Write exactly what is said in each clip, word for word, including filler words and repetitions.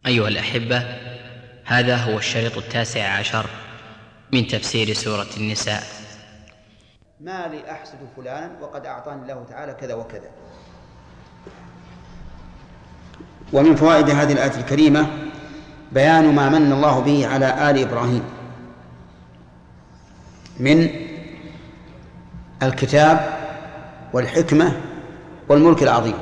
أيها الأحبة، هذا هو الشريط التاسع عشر من تفسير سورة النساء. ما لي أحسد فلانا وقد أعطاني الله تعالى كذا وكذا. ومن فوائد هذه الآية الكريمة بيان ما من الله به على آل إبراهيم من الكتاب والحكمة والملك العظيم.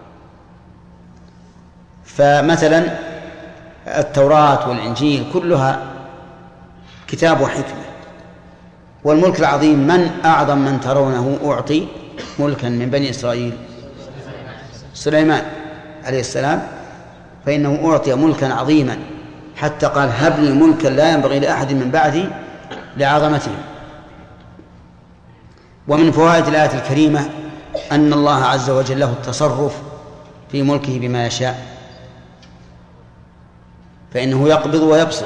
فمثلا التوراة والإنجيل كلها كتاب وحكمة، والملك العظيم من أعظم من ترونه أعطي ملكا من بني إسرائيل؟ سليمان عليه السلام، فإنه أعطي ملكا عظيما حتى قال هب لي ملكا لا ينبغي لأحد من بعدي لعظمته. ومن فوائد الآية الكريمة أن الله عز وجل له التصرف في ملكه بما يشاء، فإنه يقبض ويبسط،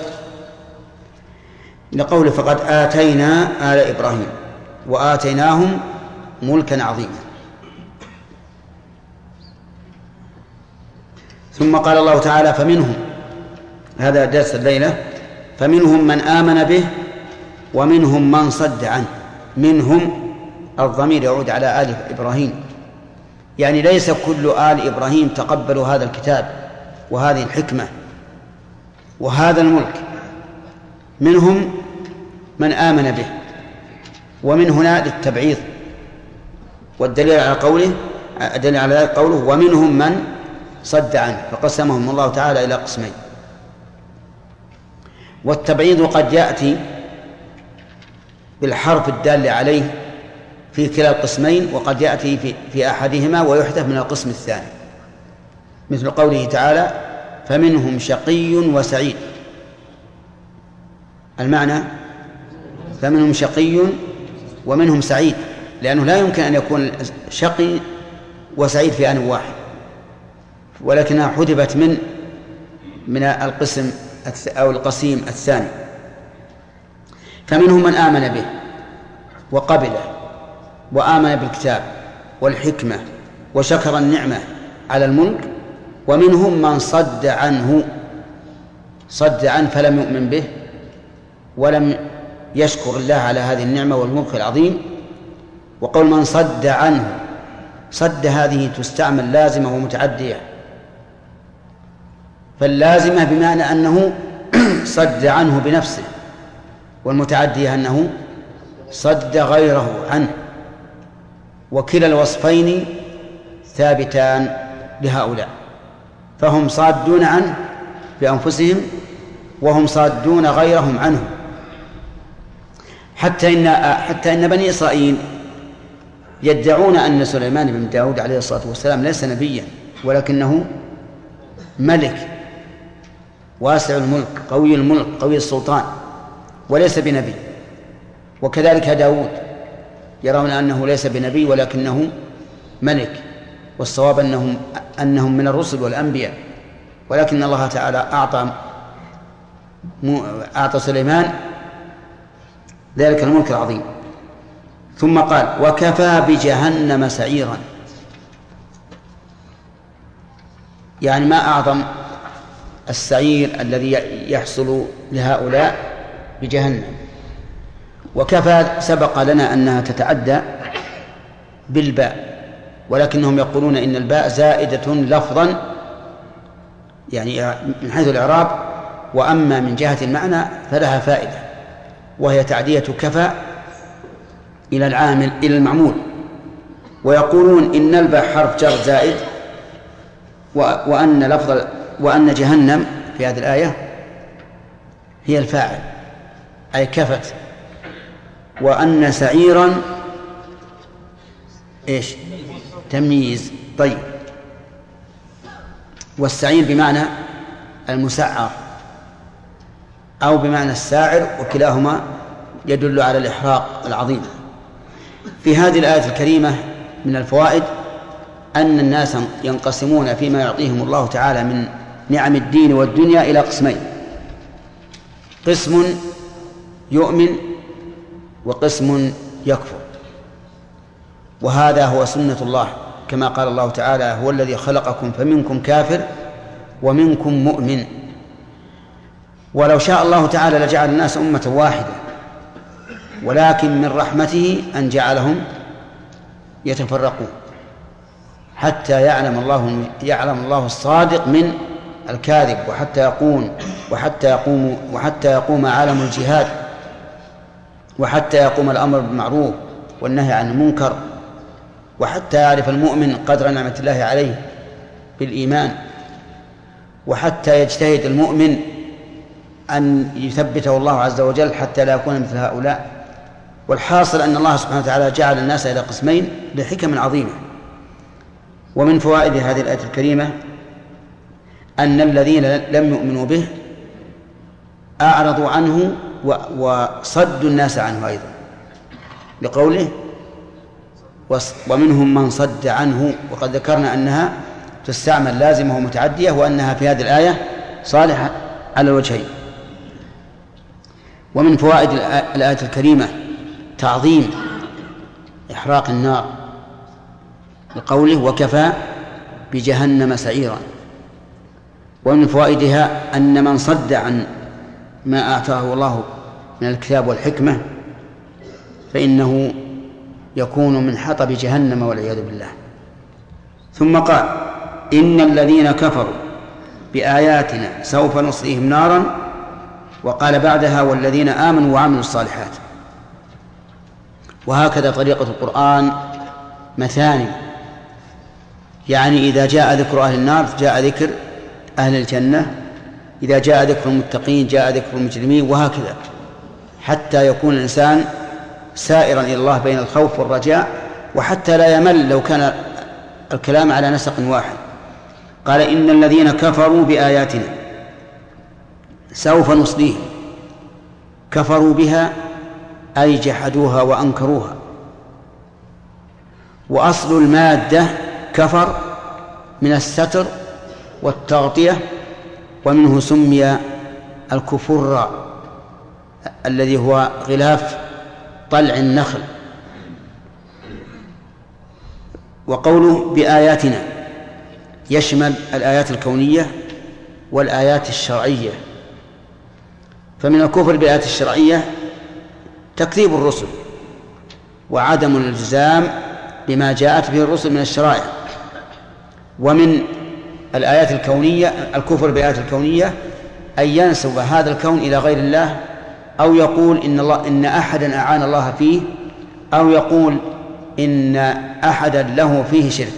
لقوله فقد آتينا آل إبراهيم وآتيناهم ملكا عظيما. ثم قال الله تعالى فمنهم، هذا درس الليلة، فمنهم من آمن به ومنهم من صد عنه. منهم الضمير يعود على آل إبراهيم، يعني ليس كل آل إبراهيم تقبلوا هذا الكتاب وهذه الحكمة وهذا الملك، منهم من آمن به، ومن هنا للتبعيض، والدليل على قوله الدليل على ذلك قوله ومنهم من صد عنه، فقسمهم الله تعالى إلى قسمين. والتبعيض قد يأتي بالحرف الدال عليه في كلا القسمين، وقد يأتي في, في أحدهما ويحذف من القسم الثاني، مثل قوله تعالى فمنهم شقي وسعيد. المعنى فمنهم شقي ومنهم سعيد، لأنه لا يمكن أن يكون شقي وسعيد في آن واحد، ولكنها حذفت من من القسم أو القسيم الثاني. فمنهم من آمن به وقبله وآمن بالكتاب والحكمة وشكر النعمة على الملك، ومنهم من صد عنه، صد عنه فلم يؤمن به ولم يشكر الله على هذه النعمة والملك العظيم. وقول من صد عنه، صد هذه تستعمل لازمة ومتعدية، فاللازمة بمعنى أنه صد عنه بنفسه، والمتعدية أنه صد غيره عنه، وكلا الوصفين ثابتان لهؤلاء، فهم صادون عنه بأنفسهم وهم صادون غيرهم عنه. حتى إن, حتى إن بني إسرائيل يدعون أن سليمان بن داود عليه الصلاة والسلام ليس نبيا، ولكنه ملك واسع الملك قوي الملك قوي السلطان، وليس بنبي. وكذلك داود يرون أنه ليس بنبي ولكنه ملك، والصواب أنهم, أنهم من الرسل والأنبياء، ولكن الله تعالى أعطى أعطى سليمان ذلك الملك العظيم. ثم قال وكفى بجهنم سعيرا، يعني ما أعظم السعير الذي يحصل لهؤلاء بجهنم. وكفى سبق لنا أنها تتعدى بالباء، ولكنهم يقولون إن الباء زائدة لفظا يعني من حيث الإعراب، وأما من جهة المعنى فلها فائدة، وهي تعدية كفى إلى العامل إلى المعمول. ويقولون إن الباء حرف جر زائد، وأن لفظ وأن جهنم في هذه الآية هي الفاعل أي كفت، وأن سعيرا إيش تمييز. طيب، والسعير بمعنى المسعر أو بمعنى الساعر، وكلاهما يدل على الإحراق العظيم. في هذه الآية الكريمة من الفوائد أن الناس ينقسمون فيما يعطيهم الله تعالى من نعم الدين والدنيا إلى قسمين: قسم يؤمن وقسم يكفر. وهذا هو سنة الله، كما قال الله تعالى هو الذي خلقكم فمنكم كافر ومنكم مؤمن. ولو شاء الله تعالى لجعل الناس أمة واحدة، ولكن من رحمته أن جعلهم يتفرقون حتى يعلم الله يعلم الله الصادق من الكاذب، وحتى يقوم وحتى يقوم وحتى يقوم عالم الجهاد، وحتى يقوم الأمر بالمعروف والنهي عن المنكر، وحتى يعرف المؤمن قدر نعمة الله عليه بالإيمان، وحتى يجتهد المؤمن أن يثبته الله عز وجل حتى لا يكون مثل هؤلاء. والحاصل أن الله سبحانه وتعالى جعل الناس إلى قسمين لحكم عظيمة. ومن فوائد هذه الآية الكريمة أن الذين لم يؤمنوا به أعرضوا عنه وصدوا الناس عنه أيضا، لقوله ومنهم من صد عنه، وقد ذكرنا أنها تستعمل لازمة ومتعدية، وأنها في هذه الآية صالحة على الوجهين. ومن فوائد الآية الكريمة تعظيم إحراق النار، لقوله وكفى بجهنم سعيرا. ومن فوائدها أن من صد عن ما آتاه الله من الكتاب والحكمة فإنه يكون من حطب جهنم والعياذ بالله. ثم قال إن الذين كفروا بآياتنا سوف نصليهم نارا، وقال بعدها والذين آمنوا وعملوا الصالحات. وهكذا طريقة القرآن مثاني، يعني إذا جاء ذكر أهل النار جاء ذكر أهل الجنة، إذا جاء ذكر المتقين جاء ذكر المجرمين، وهكذا حتى يكون الإنسان سائرا إلى الله بين الخوف والرجاء، وحتى لا يمل لو كان الكلام على نسق واحد. قال إن الذين كفروا بآياتنا سوف نصليهم، كفروا بها أي جحدوها وأنكروها. وأصل المادة كفر من الستر والتغطية، ومنه سمي الكفر الذي هو غلاف طلع النخل. وقوله بآياتنا يشمل الآيات الكونية والآيات الشرعية. فمن الكفر بالآيات الشرعية تكذيب الرسل وعدم الالتزام بما جاءت به الرسل من الشرائع. ومن الآيات الكونية الكفر بالآيات الكونية أن ينسب هذا الكون إلى غير الله، أو يقول إن الله إن أحدا أعان الله فيه، أو يقول إن أحدا له فيه شرك.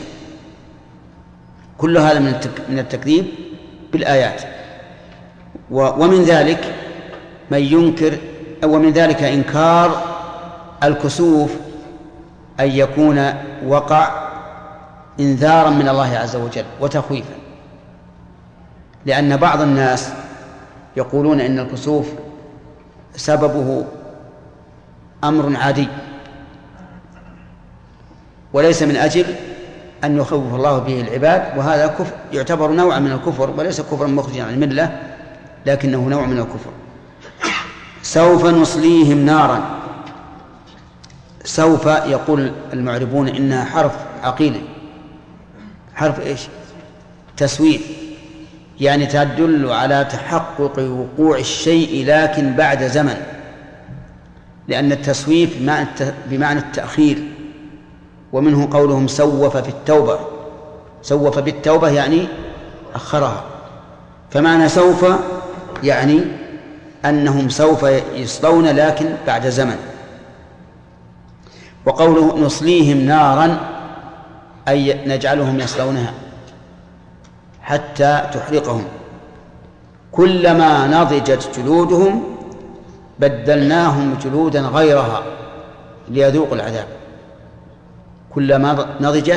كل هذا من التكذيب بالآيات. ومن ذلك من ينكر ومن ذلك إنكار الكسوف، أن يكون وقع إنذارا من الله عز وجل وتخويفا، لأن بعض الناس يقولون إن الكسوف سببه أمر عادي وليس من أجل أن يخوف الله به العباد، وهذا كفر يعتبر نوع من الكفر، وليس كفرا مخرجا عن الملة، لكنه نوع من الكفر. سوف نصليهم نارا. سوف يقول المعربون إنها حرف عقيل. حرف إيش؟ تسويف، يعني تدل على تحقق وقوع الشيء لكن بعد زمن، لأن التسويف بمعنى التأخير. ومنه قولهم سوف في التوبة. سوف بالتوبة يعني أخرها. فمعنى سوف يعني أنهم سوف يصلون لكن بعد زمن. وقوله نصليهم نارا أي نجعلهم يصلونها حتى تحرقهم. كلما نضجت جلودهم بدلناهم جلودا غيرها ليذوقوا العذاب. كلما نضجت،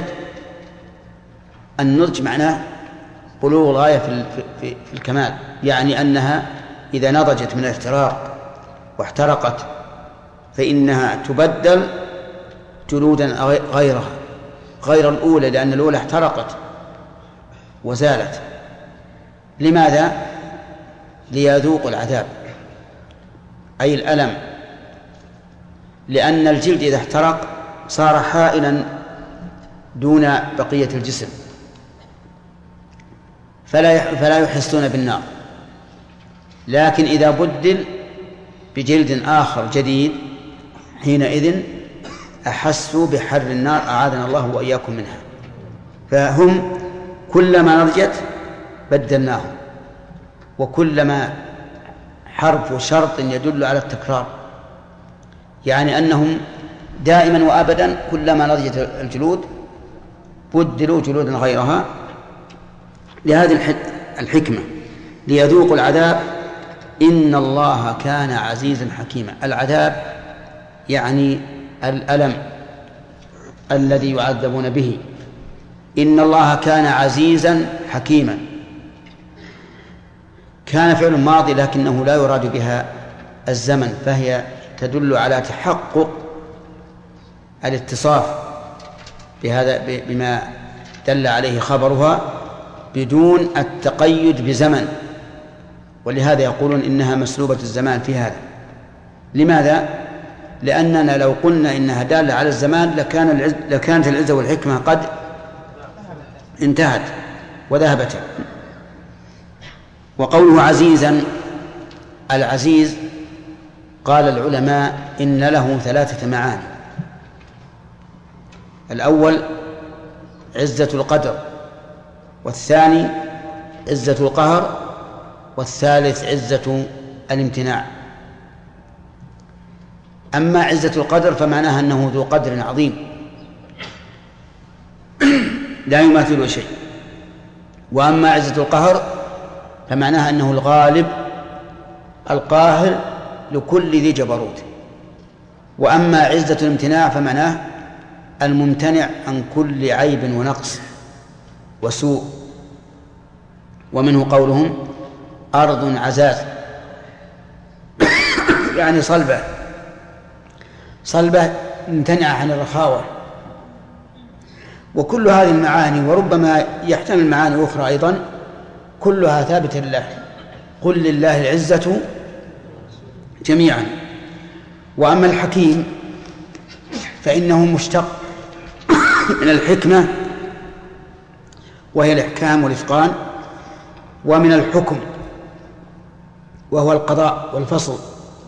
النضج معناه بلوغ الغاية في, في, في الكمال، يعني أنها إذا نضجت من الاحتراق واحترقت فإنها تبدل جلودا غيرها غير الأولى، لأن الأولى احترقت وزالت. لماذا؟ ليذوقوا العذاب أي الألم، لأن الجلد إذا احترق صار حائلا دون بقية الجسم، فلا فلا يحسون بالنار. لكن إذا بدل بجلد آخر جديد حينئذ أحسوا بحر النار أعاذنا الله وإياكم منها. فهم كلما نضجت بدلناهم، وكلما حرف شرط يدل على التكرار، يعني أنهم دائما وأبدا كلما نضجت الجلود بدلوا جلودا غيرها لهذه الحكمة ليذوقوا العذاب. إن الله كان عزيزا حكيما. العذاب يعني الألم الذي يعذبون به. إن الله كان عزيزا حكيما. كان فعل ماضي لكنه لا يراد بها الزمن، فهي تدل على تحقق الاتصاف بهذا بما دل عليه خبرها بدون التقيد بزمن، ولهذا يقولون إنها مسلوبة الزمان في هذا. لماذا؟ لأننا لو قلنا إنها دالة على الزمان لكان العز... لكانت العزة والحكمة قد انتهت وذهبت. وقوله عزيزا، العزيز قال العلماء إن له ثلاثة معاني. الأول عزة القدر، والثاني عزة القهر، والثالث عزة الامتناع. أما عزة القدر فمعناها أنه ذو قدر عظيم لا يماثل شيء، وأما عزة القهر فمعناها أنه الغالب القاهر لكل ذي جبروت، وأما عزة الامتناع فمعناه الممتنع عن كل عيب ونقص وسوء. ومنه قولهم أرض عزاز يعني صلبة صلبة ممتنعة عن الرخاوة. وكل هذه المعاني وربما يحتمل معاني أخرى أيضا كلها ثابتة لله. قل لله العزة جميعا. وأما الحكيم فإنه مشتق من الحكمة وهي الإحكام والإتقان، ومن الحكم وهو القضاء والفصل.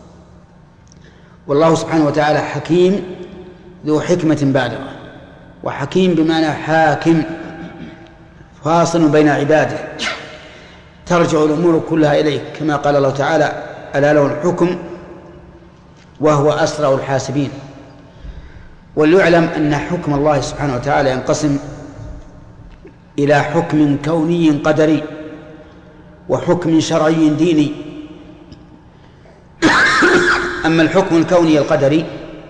والله سبحانه وتعالى حكيم ذو حكمة بالغة، وحكيم بمعنى حاكم فاصل بين عباده ترجع الأمور كلها إليه، كما قال الله تعالى ألا له الحكم وهو أسرع الحاسبين. وليعلم أن حكم الله سبحانه وتعالى ينقسم إلى حكم كوني قدري وحكم شرعي ديني. أما الحكم الكوني القدري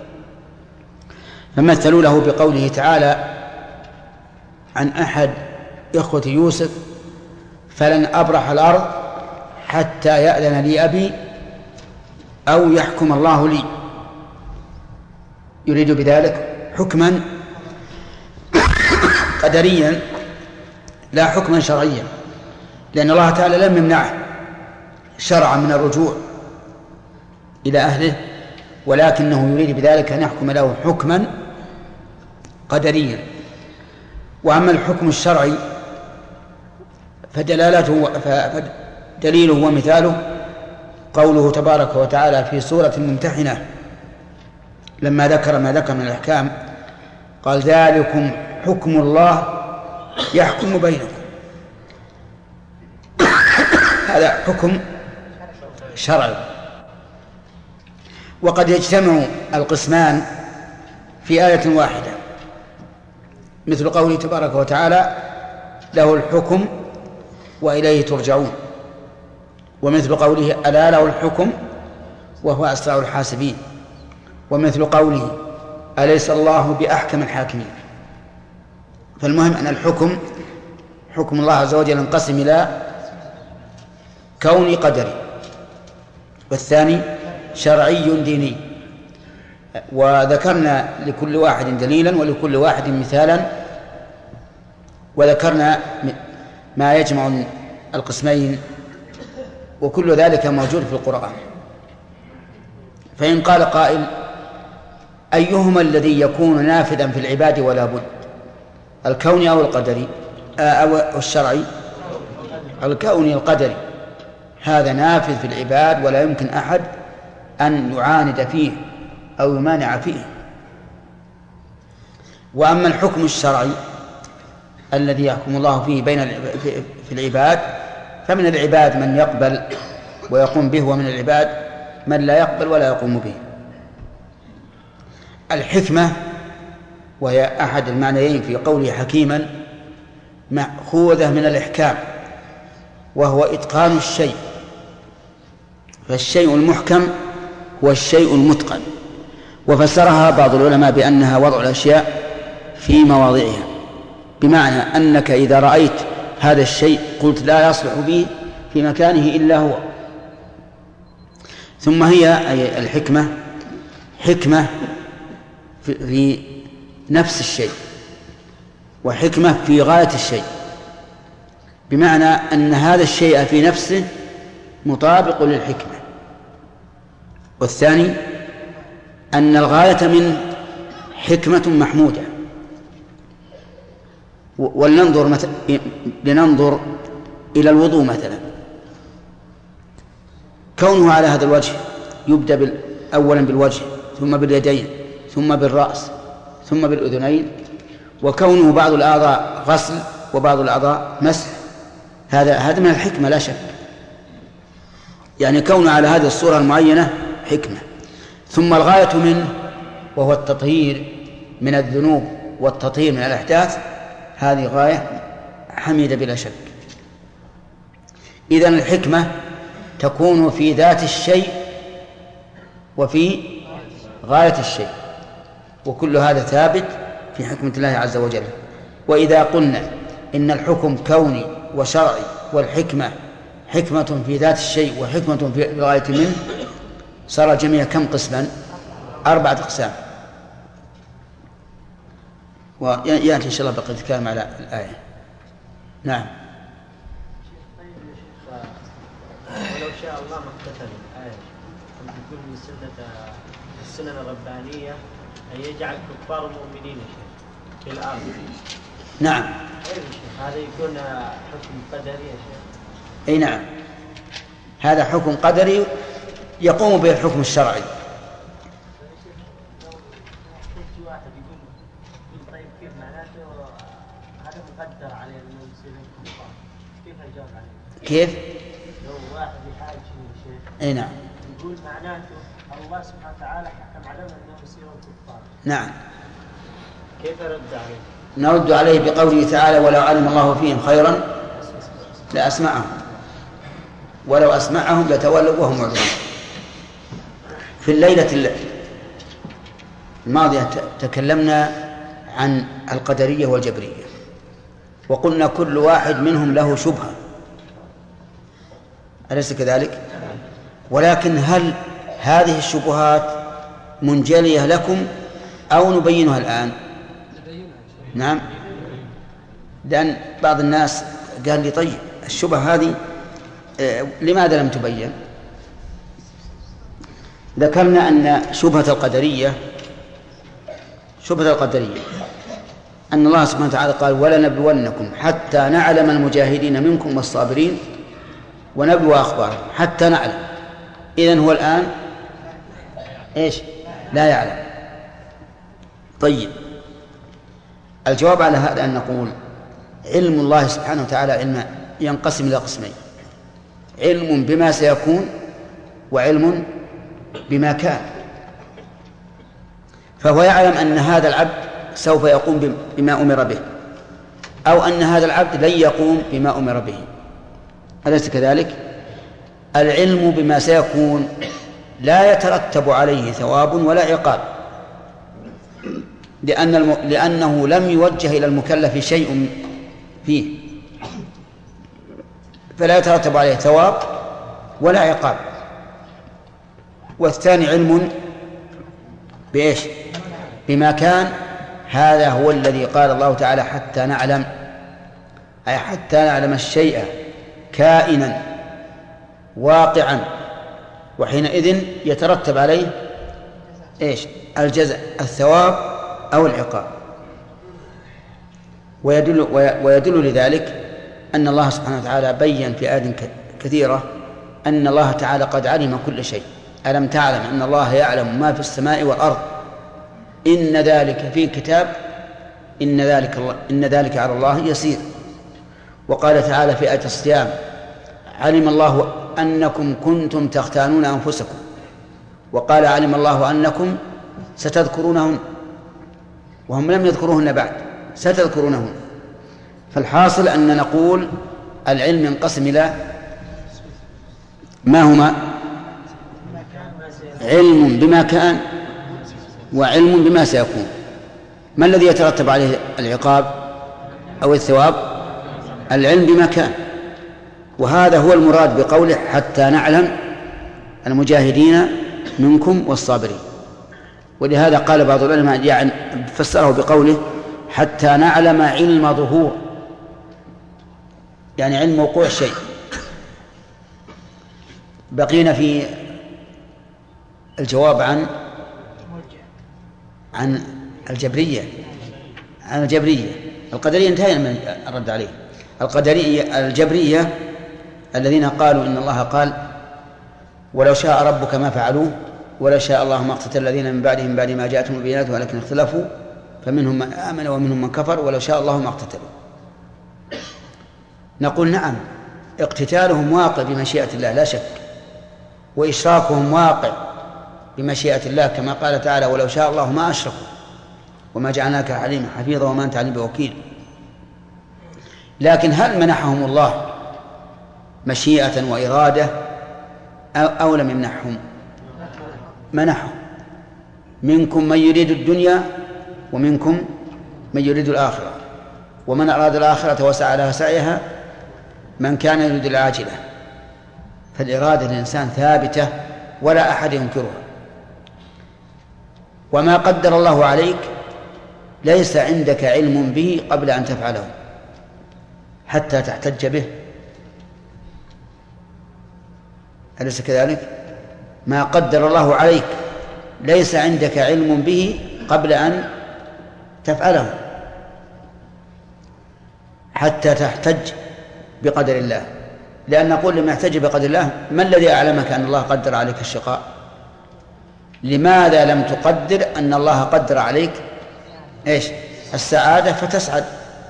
فمثلوا له بقوله تعالى عن أحد إخوة يوسف فلن أبرح الأرض حتى يأذن لي أبي أو يحكم الله لي. يريد بذلك حكما قدريا لا حكما شرعيا، لأن الله تعالى لم يمنعه شرعا من الرجوع إلى أهله، ولكنه يريد بذلك أن يحكم له حكما قدريا. وأما الحكم الشرعي فدلالته فدليله ومثاله قوله تبارك وتعالى في سورة الممتحنة لما ذكر ما ذكر من الأحكام قال ذلكم حكم الله يحكم بينكم. هذا حكم شرعي. وقد يجتمع القسمان في آية واحدة، مثل قوله تبارك وتعالى له الحكم وإليه ترجعون، ومثل قوله ألا له الحكم وهو أسرع الحاسبين، ومثل قوله أليس الله بأحكم الحاكمين. فالمهم أن الحكم حكم الله عز وجل ينقسم إلى كوني قدري، والثاني شرعي ديني. وذكرنا لكل واحد دليلا ولكل واحد مثالا، وذكرنا ما يجمع القسمين، وكل ذلك موجود في القرآن. فإن قال قائل أيهما الذي يكون نافذا في العباد ولا بد، الكوني أو القدري أو الشرعي؟ الكوني القدري. هذا نافذ في العباد ولا يمكن أحد أن يعاند فيه أو يمانع فيه. وأما الحكم الشرعي الذي يحكم الله فيه بين في العباد فمن العباد من يقبل ويقوم به، ومن العباد من لا يقبل ولا يقوم به. الحكمة وهي أحد المعنيين في قوله حكيما مأخوذة من الإحكام، وهو إتقان الشيء، فالشيء المحكم هو الشيء المتقن. وفسرها بعض العلماء بأنها وضع الأشياء في مواضعها، بمعنى أنك إذا رأيت هذا الشيء قلت لا يصلح به في مكانه إلا هو. ثم هي أي الحكمة حكمة في نفس الشيء، وحكمة في غاية الشيء، بمعنى أن هذا الشيء في نفسه مطابق للحكمة. والثاني أن الغاية منه حكمة محمودة. ولننظر مثلا لننظر إلى الوضوء مثلا، كونه على هذا الوجه يبدأ أولا بالوجه ثم باليدين ثم بالرأس ثم بالأذنين، وكونه بعض الأعضاء غسل وبعض الأعضاء مسح، هذا هذا من الحكمة لا شك. يعني كونه على هذه الصورة المعينة حكمة. ثم الغاية منه وهو التطهير من الذنوب والتطهير من الأحداث، هذه غاية حميدة بلا شك. إذن الحكمة تكون في ذات الشيء وفي غاية الشيء، وكل هذا ثابت في حكمة الله عز وجل. وإذا قلنا إن الحكم كوني وشرعي والحكمة حكمة في ذات الشيء وحكمة في الغاية منه، صار الجميع كم قسما؟ أربعة أقسام. ويأتي إن شاء الله بقية الكلام على الآية. نعم. ولو شاء الله ما اقتتل الآية تقول من سنة السنن الربانية أن يجعل كفار المؤمنين في الأرض. نعم. هذا يكون حكم قدري يا شيخ. أي نعم، هذا حكم قدري يقوم به الحكم الشرعي. مقدر عليه انه يصير كفار، كيف اجاب عليه؟ كيف؟ لو واحد يحاج شيخ. اي نعم. يقول معناته الله سبحانه وتعالى حكم عليهم انهم يصيرون كفار. نعم. كيف رد عليه؟ نرد عليه بقوله تعالى: ولو علم الله فيهم خيرا لأسمعهم ولو أسمعهم لتولوا وهم معرضون. في الليلة الماضية تكلمنا عن القدرية والجبرية، وقلنا كل واحد منهم له شبهة، أليس كذلك؟ ولكن هل هذه الشبهات منجلية لكم أو نبينها الآن؟ نعم، لأن بعض الناس قال لي: طيب الشبهة هذه لماذا لم تبين؟ ذكرنا أن شبهة القدرية شبهة القدرية أن الله سبحانه وتعالى قال: ولنبلونكم حتى نعلم المجاهدين منكم والصابرين ونبلو أخبارهم حتى نعلم. إذن هو الآن إيش؟ لا يعلم. طيب، الجواب على هذا أن نقول علم الله سبحانه وتعالى علم ينقسم إلى قسمين: علم بما سيكون وعلم بما كان. فهو يعلم أن هذا العبد سوف يقوم بما أمر به، أو أن هذا العبد لن يقوم بما أمر به، أليس كذلك؟ العلم بما سيكون لا يترتب عليه ثواب ولا عقاب، لأن الم... لأنه لم يوجه إلى المكلف شيء فيه، فلا يترتب عليه ثواب ولا عقاب. والثاني علم بإيش؟ بما كان. هذا هو الذي قال الله تعالى: حتى نعلم، أي حتى نعلم الشيء كائنا واقعا، وحينئذ يترتب عليه إيش؟ الجزاء، الثواب أو العقاب. ويدل, ويدل لذلك أن الله سبحانه وتعالى بيّن في آيات كثيرة أن الله تعالى قد علم كل شيء. ألم تعلم أن الله يعلم ما في السماء والأرض إن ذلك في كتاب إن ذلك, الله إن ذلك على الله يسير. وقال تعالى في آية الصيام علم الله أنكم كنتم تختانون أنفسكم، وقال علم الله أنكم ستذكرونهن، وهم لم يذكروهن بعد، ستذكرونهن. فالحاصل أن نقول العلم ينقسم إلى ما هما؟ علم بما كان وعلم بما سيكون. ما الذي يترتب عليه العقاب أو الثواب؟ العلم بما كان، وهذا هو المراد بقوله حتى نعلم المجاهدين منكم والصابرين. ولهذا قال بعض العلماء يعني فسره بقوله حتى نعلم علم ظهور، يعني علم وقوع الشيء. بقينا في الجواب عن عن الجبرية عن الجبرية القدرية انتهينا من الرد عليه. القدرية الجبرية الذين قالوا إن الله قال ولو شاء ربك ما فعلوه ولو شاء الله ما اقتتل الذين من بعدهم بعد ما جاءتهم البينات ولكن اختلفوا فمنهم من آمن ومنهم من كفر ولو شاء الله ما اقتتلوا. نقول نعم، اقتتالهم واقع بمشيئة الله لا شك، وإشراكهم واقع بمشيئة الله كما قال تعالى ولو شاء الله ما أشركوا وما جعلناك عليما حفيظا وما أنت عليم بوكيل. لكن هل منحهم الله مشيئة وإرادة أو لم يمنحهم؟ منحهم. منكم من يريد الدنيا ومنكم من يريد الآخرة، ومن أراد الآخرة وسعى لها سعيها من كان يريد العاجلة. فالإرادة للإنسان ثابتة ولا أحد ينكرها. وما قدر الله عليك ليس عندك علم به قبل أن تفعله حتى تحتج به، أليس كذلك؟ ما قدر الله عليك ليس عندك علم به قبل أن تفعله حتى تحتج بقدر الله. لأن نقول لما يحتج بقدر الله ما الذي أعلمك أن الله قدر عليك الشقاء؟ لماذا لم تقدر أن الله قدر عليك إيش؟ السعادة فتسعد؟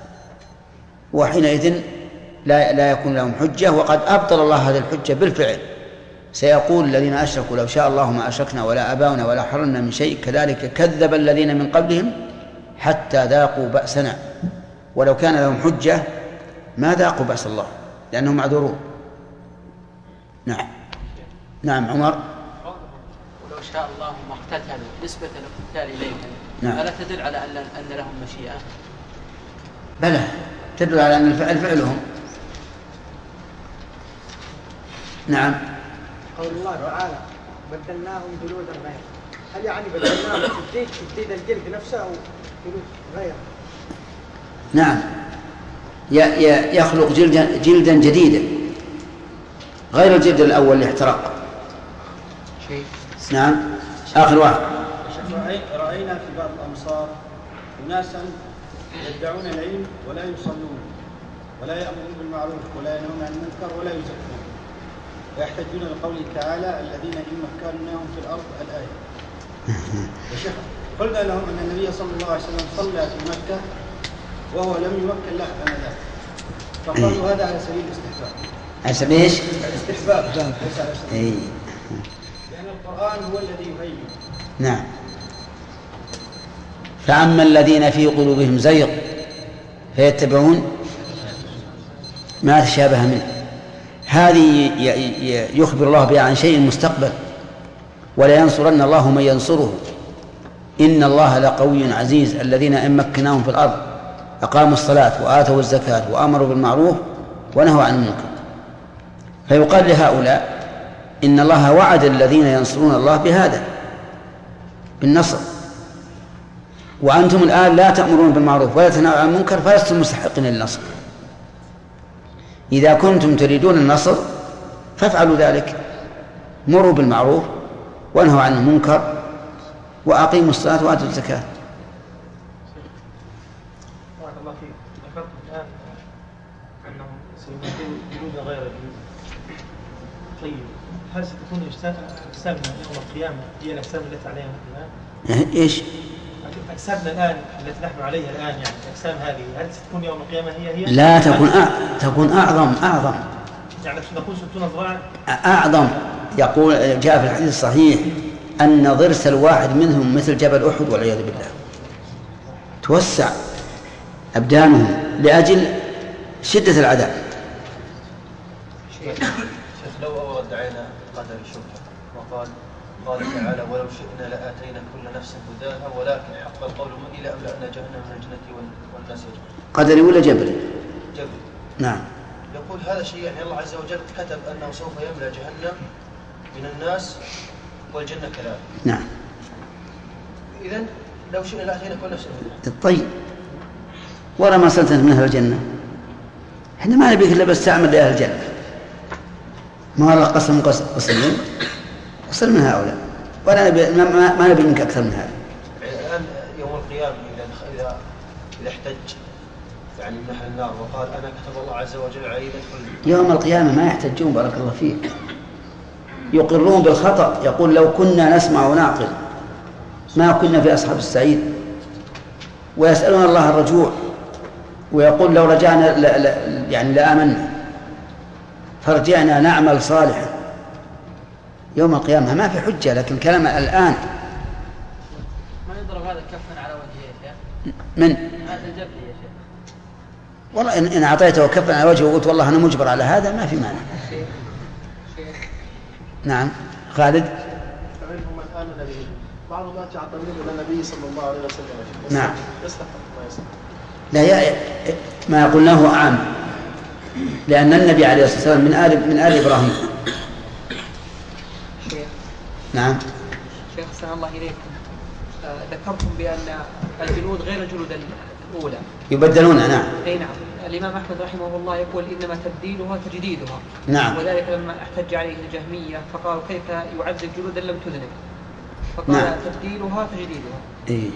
وحينئذ لا, لا يكون لهم حجة، وقد أبطل الله هذه الحجة بالفعل. سيقول الذين أشركوا لو شاء الله ما أشركنا ولا آباؤنا ولا حرمنا من شيء كذلك كذب الذين من قبلهم حتى ذاقوا بأسنا. ولو كان لهم حجة ما ذاقوا بأس الله لأنهم معذورون. نعم نعم عمر. ولو شاء الله ما اقتتلوا نسبة الاقتتال إليهم، نعم. ألا تدل على أن أن لهم مشيئة؟ بلى تدل على أن الفعل فعلهم. نعم. قول الله تعالى بدلناهم جلودا غير، هل يعني بدلناهم تجديد تجديد الجلد نفسه أو جلود غيره؟ نعم، يخلق جلدا جلدا جديدا غير الجلد الأول اللي احترق. نعم. آخر واحد. رأينا في بعض الأمصار أناسا يدعون العلم ولا يصلون ولا يأمرون بالمعروف ولا ينهون عن المنكر ولا يزكون، ويحتجون لقوله تعالى الذين إن مكناهم في الأرض الآية. يا شيخ قلنا لهم أن النبي صلى الله عليه وسلم صلى في مكة وهو لم يمكن له آنذاك، فقالوا هذا على سبيل الاستحباب. على سبيل ايش؟ الاستحباب ليس على سبيل، لأن القرآن هو الذي يبين. نعم. فأما الذين في قلوبهم زيغ فيتبعون ما تشابه منه، هذه يخبر الله بها عن شيء مستقبل. ولا ينصرن الله من ينصره إن الله لقوي عزيز الذين إن مكناهم في الأرض أقاموا الصلاة وآتوا الزكاة وأمروا بالمعروف ونهوا عن المنكر. فيقال لهؤلاء إن الله وعد الذين ينصرون الله بهذا بالنصر، وأنتم الآن لا تأمرون بالمعروف ولا تنهون عن المنكر فلستم مستحقين للنصر. إذا كنتم تريدون النصر فافعلوا ذلك، مروا بالمعروف وانهوا عن المنكر وأقيموا الصلاة وآتوا الزكاة. بارك الله فيك. ذكرت الآن أنهم سيمكنون جلود غير الجلود، طيب هل ستكون أجسامنا يوم القيامة هي الأجسام التي عليها الآن؟ إيش؟ أجسامنا الآن التي نحن عليها الآن يعني الأجسام هذه هل ستكون يوم القيامة هي هي؟ لا، تكون أع... تكون أعظم أعظم يعني نقول ستون ذراعا أعظم. يقول جاء في الحديث الصحيح أن ضرس الواحد منهم مثل جبل أحد والعياذ بالله. توسع أبدانهم لأجل شدة العذاب. شيخ لو أورد علينا قدر الشبهة وقال قال تعالى ولو شئنا لآتينا كل نفس هداها ولكن حق القول إلى أملأنا جهنم من الجنة والناس أجمعين. قدري ولا جبري؟ جبري. نعم. يقول هذا شيء يعني الله عز وجل كتب أنه سوف يملأ جهنم من الناس والجنة كذلك. نعم. إذن لو شئنا لآتينا كل نفس هداها. طيب ورا ما صلت من أهل الجنة، احنا ما نبيك إلا بس تعمل لأهل الجنة، ما الله قسم قسمين قسم من هؤلاء، ولا نبي ما, ما نبي منك أكثر من هذا. الآن يوم القيامة إذا إذا إذا احتج يعني من أهل النار وقال أنا كتب الله عز وجل علي ندخل يوم القيامة ما يحتجون بارك الله فيك، يقرون بالخطأ، يقول لو كنا نسمع ونعقل ما كنا في أصحاب السعيد، ويسألون الله الرجوع، ويقول لو رجعنا لا لا يعني لآمنا فرجعنا نعمل صالحا. يوم القيامة ما في حجة، لكن كلام الآن ما يضرب هذا كفا على وجهه يا شيخ. من هذا جبري يا شيخ. والله إن, إن أعطيته كفا على وجهه وقلت والله أنا مجبر على هذا ما في مانع. نعم خالد. فمنهم من آمن به بعض ما تعطمين إلى النبي صلى الله عليه وسلم. نعم. يصلح ما يصلح. لا يا ما قلناه عام، لأن النبي عليه الصلاة والسلام من آل من آل إبراهيم. شيخ. نعم. شيخ أحسن الله إليكم، آه ذكرتم بأن الجلود غير الجلود الأولى يبدلون. نعم. أي نعم. الإمام أحمد رحمه الله يقول إنما تبديلها تجديدها. نعم. وذلك لما احتج عليه الجهمية فقالوا كيف يعذب جلودا لم تذنب، فقال نعم. تبديلها تجديدها. إيه.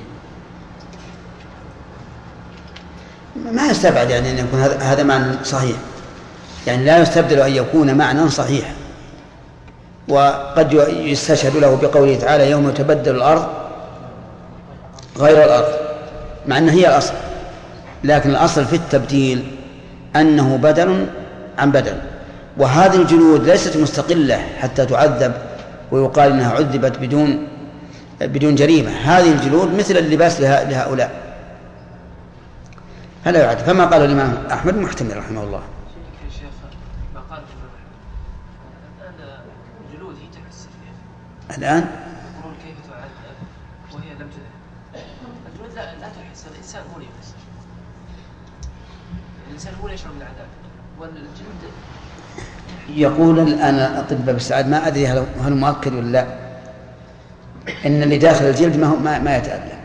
ما يستبعد يعني أن يكون هذا معنى صحيح، يعني لا يستبدل أن يكون معنى صحيح، وقد يستشهد له بقوله تعالى يوم تبدل الأرض غير الأرض، مع أنها هي الأصل، لكن الأصل في التبديل أنه بدل عن بدل. وهذه الجلود ليست مستقلة حتى تعذب ويقال إنها عذبت بدون بدون جريمة. هذه الجلود مثل اللباس لهؤلاء هلا يعد. فما قال الإمام أحمد محتمل رحمه الله. شيخ ما قال الآن الجلود هي تحس فيها الآن يقولون كيف تعذب وهي لم تذهب. الجلود لا لا تحس، الإنسان هو اللي يحس، الإنسان هو اللي يشعر بالعذاب والجلد. يقول الآن الأطباء بالسعادة ما أدري هل مؤكد ولا لا إن اللي داخل الجلد ما هو ما, ما يتألم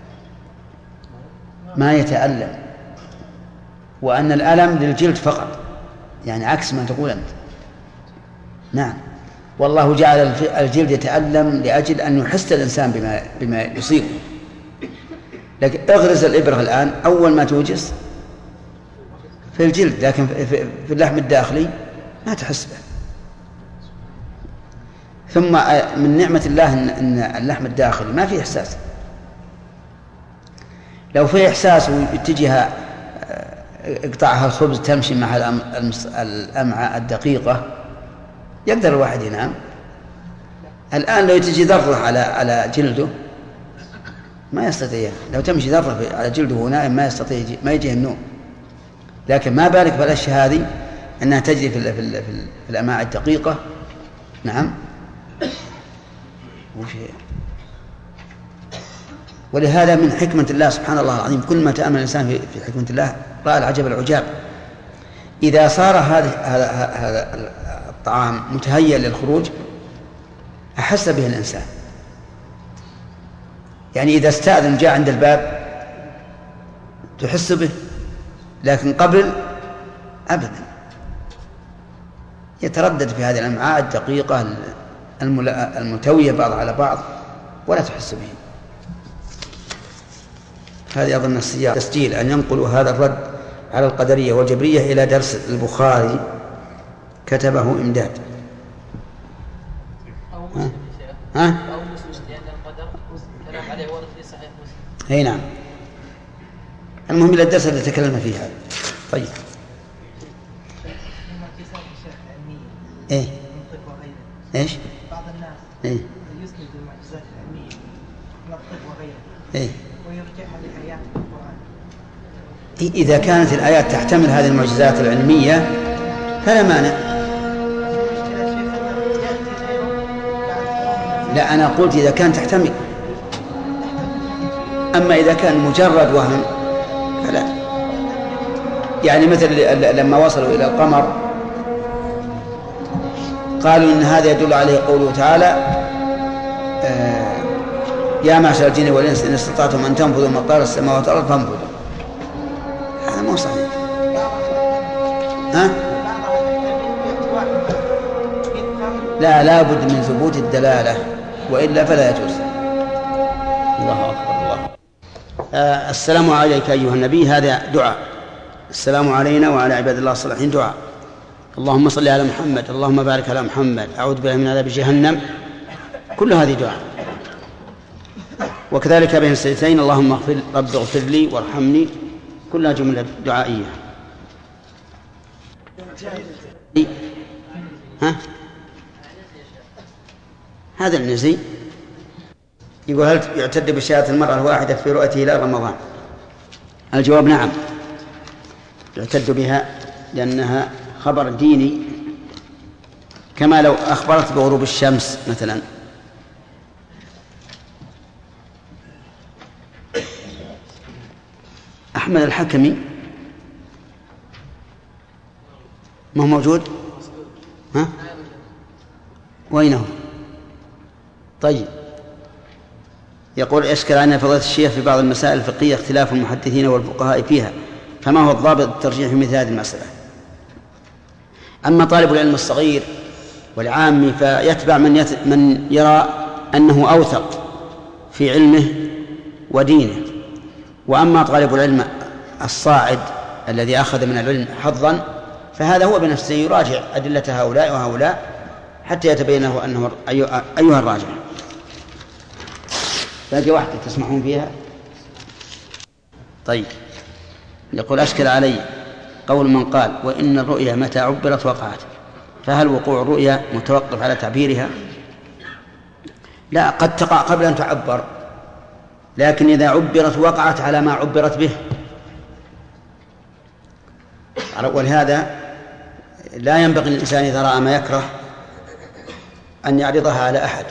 ما يتألم وأن الألم للجلد فقط، يعني عكس ما تقول أنت. نعم. والله جعل الجلد يتألم لأجل أن يحس الإنسان بما بما يصيبه. لكن اغرز الإبرة الآن أول ما توجس في الجلد، لكن في اللحم الداخلي ما تحس به. ثم من نعمة الله أن اللحم الداخلي ما فيه إحساس. لو فيه إحساس ويتجه اقطعها الخبز تمشي مع الأمعاء الدقيقة يقدر الواحد ينام. الآن لو تجي ذرة على على جلده ما يستطيع، لو تمشي ذرة على جلده وهو نائم ما يستطيع ما يجيه النوم. لكن ما بالك بالأشياء هذه أنها تجري في, في, في, في الأمعاء الدقيقة. نعم. وفي ولهذا من حكمة الله سبحان الله العظيم كل ما تأمل الإنسان في, في حكمة الله رأى العجب العجاب. إذا صار هذا هذا هذا الطعام متهيأ للخروج أحس به الإنسان. يعني إذا استأذن جاء عند الباب تحس به، لكن قبل أبدا يتردد في هذه الأمعاء الدقيقة المتوية بعض على بعض ولا تحس به. هذه أظن السياق تسجيل أن ينقلوا هذا الرد على القدرية والجبرية إلى درس البخاري كتبه إمداد. مسلم يا شيخ. ها؟ أو مسلم لأن القدر كلام عليه ورد في صحيح مسلم. أي نعم. المهم إلى الدرس اللي تكلمنا فيه هذا. طيب. إيه؟ إيش؟ بعض الناس إيه؟ يسند المعجزات العلمية من الطب وغيره. إيه؟ ويرجعها لآيات القرآن. إذا كانت الآيات تحتمل هذه المعجزات العلمية فلا مانع. لا أنا قلت إذا كان تحتمل، أما إذا كان مجرد وهم فلا. يعني مثل لما وصلوا إلى القمر قالوا إن هذا يدل عليه قوله تعالى آه يا معشر الجن والإنس إن استطعتم أن تنفذوا من أقطار السماوات والأرض فانفذوا. هذا مو صحيح. ها؟ لا لا بد من ثبوت الدلالة وإلا فلا يجوز. الله أكبر الله. آه السلام عليك أيها النبي، هذا دعاء. السلام علينا وعلى عباد الله الصالحين دعاء. اللهم صل على محمد، اللهم بارك على محمد، أعوذ بالله من عذاب جهنم، كل هذه دعاء. وكذلك بين السجدتين اللهم اغفر رب اغفر لي وارحمني، كلها جملة دعائية. ها؟ هذا النزي يقول هل يعتد بشهادة المرأة الواحدة في رؤيته إلى رمضان؟ الجواب نعم، يعتد بها لأنها خبر ديني، كما لو أخبرت بغروب الشمس مثلا. أحمد الحكمي ما هو موجود؟ ها؟ وينه؟ طيب. يقول اشكل علينا فضيلة الشيخ في بعض المسائل الفقهية اختلاف المحدثين والفقهاء فيها، فما هو الضابط الترجيح في مثل هذه المسألة؟ أما طالب العلم الصغير والعامي فيتبع من, يت... من يرى أنه أوثق في علمه ودينه، وأما طالب العلم الصاعد الذي أخذ من العلم حظا فهذا هو بنفسه يراجع أدلة هؤلاء وهؤلاء حتى يتبين له أنه أيها الراجع. باقي واحدة تسمعون فيها؟ طيب. يقول أشكل علي قول من قال وإن الرؤيا متى عبرت وقعت، فهل وقوع الرؤيا متوقف على تعبيرها؟ لا، قد تقع قبل أن تعبر، لكن إذا عبرت وقعت على ما عبرت به. ولهذا لا ينبغي للإنسان إذا رأى ما يكره أن يعرضها على أحد،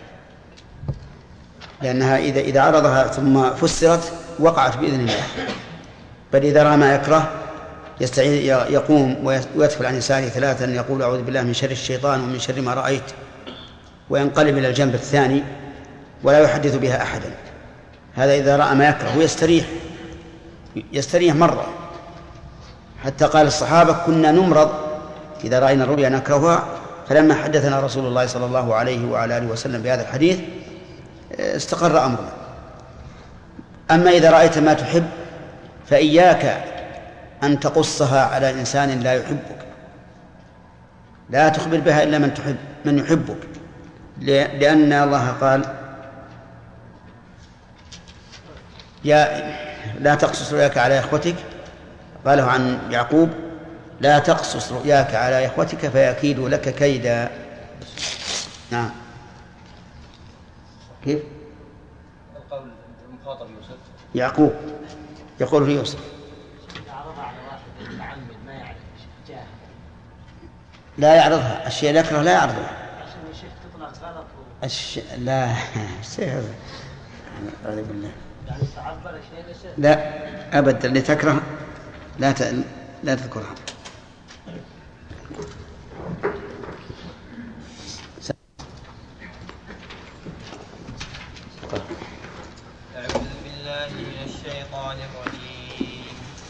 لأنها إذا إذا عرضها ثم فسرت وقعت بإذن الله. بل إذا رأى ما يكره يستعيذ يقوم ويدخل عن يساره ثلاثا يقول أعوذ بالله من شر الشيطان ومن شر ما رأيت، وينقلب إلى الجنب الثاني ولا يحدث بها أحدا. هذا إذا رأى ما يكره ويستريح يستريح مرة، حتى قال الصحابة كنا نمرض إذا رأينا الرؤيا نكرهها، فلما حدثنا رسول الله صلى الله عليه وعلى آله وسلم بهذا الحديث استقر أمرنا. أما إذا رأيت ما تحب فإياك أن تقصها على إنسان لا يحبك، لا تخبر بها إلا من تحب من يحبك، لأن الله قال يا لا تقصص رؤياك على إخوتك، قاله عن يعقوب لا تقصص رؤياك على إخوتك فيكيدوا لك كيدا. نعم. كيف؟ القول المخاطب يوسف يعقوب يقول في يوسف لا يعرضها الشيء اللي يكره لا يعرضها عشان الشيخ تطلع غلط و... الش... لا الشيء هذا أعوذ بالله يعني تعبر شيء لا أبدا اللي تكره لا ت... لا تذكرها. أعوذ بالله من الشيطان الرجيم.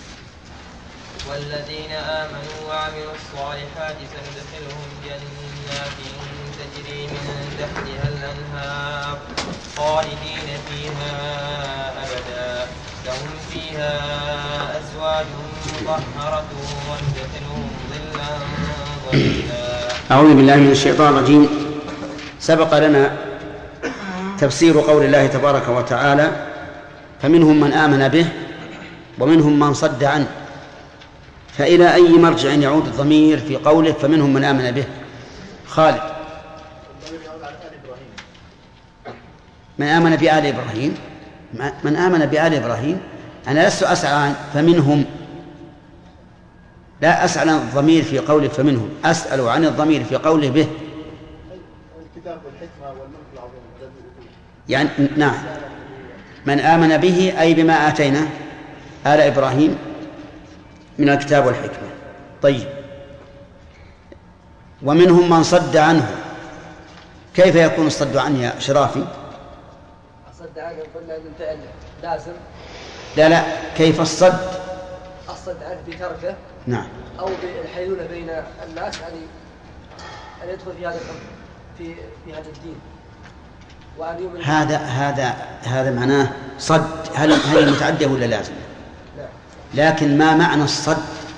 والذين آمنوا وعملوا الصالحات سندخلهم جنات تجري من تحتها الأنهار خالدين فيها أبدا لهم فيها أزواج مطهرة وندخلهم ظلا ظليلا. أعوذ بالله من الشيطان الرجيم. سبق لنا تفسير قول الله تبارك وتعالى فمنهم من آمن به ومنهم من صد عنه. فإلى أي مرجع يعود الضمير في قوله فمنهم من آمن به؟ خالد. من آمن بآل إبراهيم، من آمن بآل إبراهيم. أنا لست أسأل عن فمنهم، لا أسأل عن الضمير في قوله فمنهم، أسأل عن الضمير في قوله به. الكتاب والحكمة والملك العظيم. يعني نعم، من آمن به أي بما آتينا آل إبراهيم من الكتاب والحكمة. طيب، ومنهم من صد عنه. كيف يكون الصد عنه يا شرافي؟ الصد عنه قلنا أن فعل لازم. لا لا، كيف الصد؟ الصد عنه بتركه. نعم. أو بالحيلولة بين الناس يعني أن يدخل في هذا في في هذا الدين. هذا هذا هذا معناه صد. هل هل متعدية ولا لازم؟ لا. لكن ما معنى الصد؟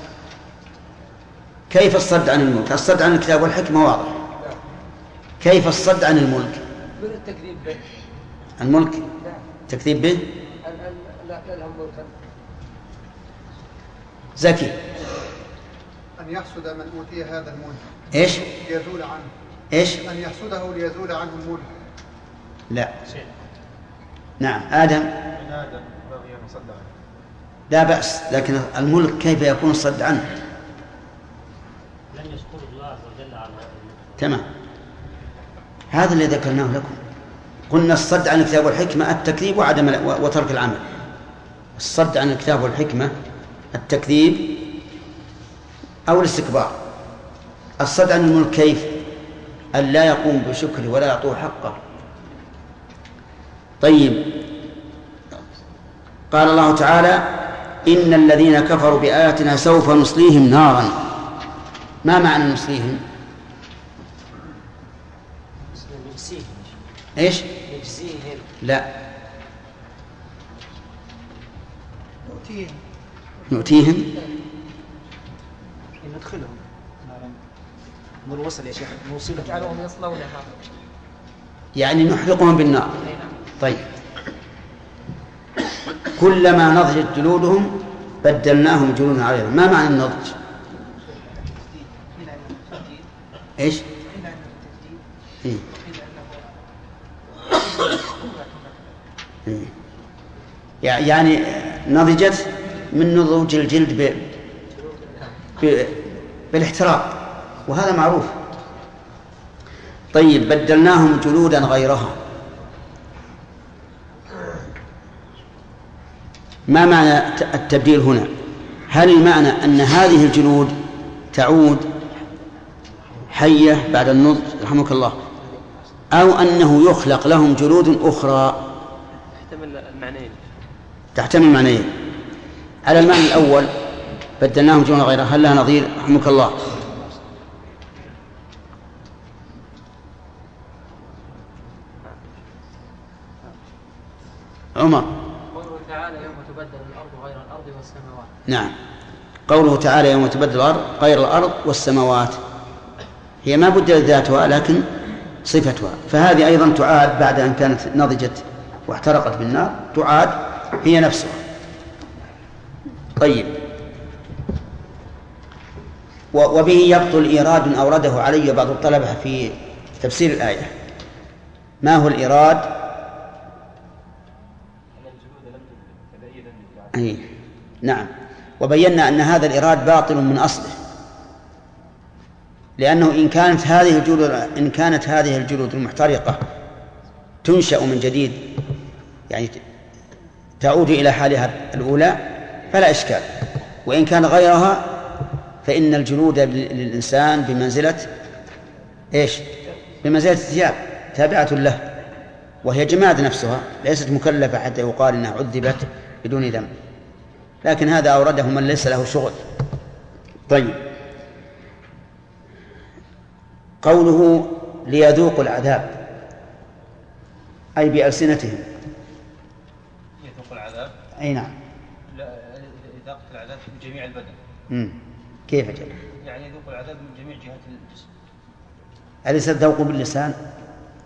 كيف الصد عن الملك؟ الصد عن الكتاب والحكمة واضح. لا. كيف الصد عن الملك؟ من التكذيب به. الملك؟ لا. تكذيب به؟ أن أن لا لهم ملكا. زكي. أن يحسد من أوتي هذا الملك. إيش؟ ليزول عنه. إيش؟ أن يحسده ليزول عنه الملك. لا. نعم. آدم. من آدم بغي أن يصد عنه. لا بأس، لكن الملك كيف يكون الصد عنه؟ لم يشكر الله عز وجل على تمام. هذا اللي ذكرناه لكم. قلنا الصد عن الكتاب والحكمة التكذيب وعدم وترك العمل. الصد عن الكتاب والحكمة التكذيب أو الاستكبار. الصد عن الملك كيف؟ أن لا يقوم بشكره ولا يعطوه حقه. طيب، قال الله تعالى إن الذين كفروا بآياتنا سوف نصليهم نارا. ما معنى نصليهم؟ نجزيهم. إيش؟ نجزيهم. لا. نؤتيهم. نؤتيهم. ندخلهم. نور وصل يا شيخ، نوصلهم. نجعلهم يصلونها. يعني نحرقهم بالنار. طيب، كلما نضجت جلودهم بدلناهم جلودا عليهم. ما معنى النضج؟ ايش؟ إيه؟ إيه؟ يعني نضجت من نضوج الجلد ب... ب... بالاحتراق، وهذا معروف. طيب، بدلناهم جلودا غيرها. ما معنى التبديل هنا؟ هل المعنى أن هذه الجلود تعود حية بعد النضج رحمك الله، أو أنه يخلق لهم جلود أخرى؟ تحتمل المعنيين. تحتمل المعنيين. على المعنى الأول بدلناهم جلودا غيرها، هل لها نظير رحمك الله؟ عمر. قوله تعالى يوم تبدل الأرض غير الأرض والسماوات. نعم، قوله تعالى يوم تبدل الأرض غير الأرض والسماوات، هي ما بدلت ذاتها لكن صفتها، فهذه أيضا تعاد بعد أن كانت نضجت واحترقت بالنار، تعاد هي نفسها. طيب، وبه يبطل إيراد أورده علي بعض الطلبة في تفسير الآية. ما هو الإيراد؟ أي نعم، وبينا أن هذا الإيراد باطل من أصله، لأنه إن كانت هذه الجلود إن كانت هذه الجلود المحترقة تنشأ من جديد، يعني تعود إلى حالها الأولى، فلا إشكال. وإن كان غيرها فإن الجلود للإنسان بمنزلة إيش؟ بمنزلة الثياب، تابعة له، وهي جماد نفسها، ليست مكلفة حتى يقال إنها عذبت بدون ذنب. لكن هذا أورده من ليس له شغل. طيب، قوله ليذوقوا العذاب أي بألسنتهم. يذوقوا العذاب؟ أي نعم. إذاقة العذاب من جميع البدن. مم. كيف جل؟ يعني يذوقوا العذاب من جميع جهات الجسم. أليس الذوق باللسان؟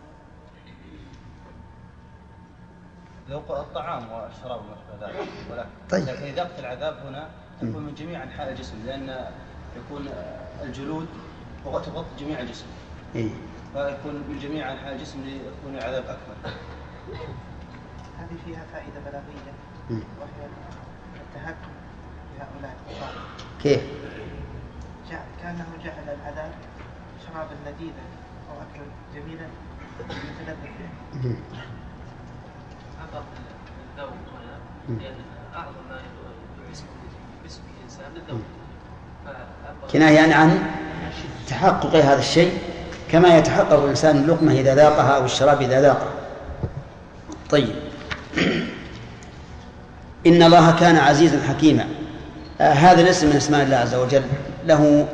لو الطعام والشراب وما شابه ذلك، ولكن طيب. لكن إذاقة العذاب هنا تكون من جميع أنحاء الجسم، لأن يكون الجلود تغطي جميع الجسم. إيه؟ فيكون من جميع أنحاء الجسم ليكون العذاب أكمل. هذه فيها فائدة بلاغية وهي التهكم بهؤلاء الكفار. كيف؟ جعل كأنه جعل العذاب شرابا لذيذا أو أكلا جميلا يتلذذ به. عبر الذوق هنا لأن أعظم ما يسمى باسم الإنسان للذوق. كناية يعني عن تحقق هذا الشيء كما يتحقق الإنسان اللقمة إذا ذاقها أو الشراب إذا ذاقها. طيب. إن الله كان عزيزا حكيما. آه هذا الاسم من اسماء الله عز وجل له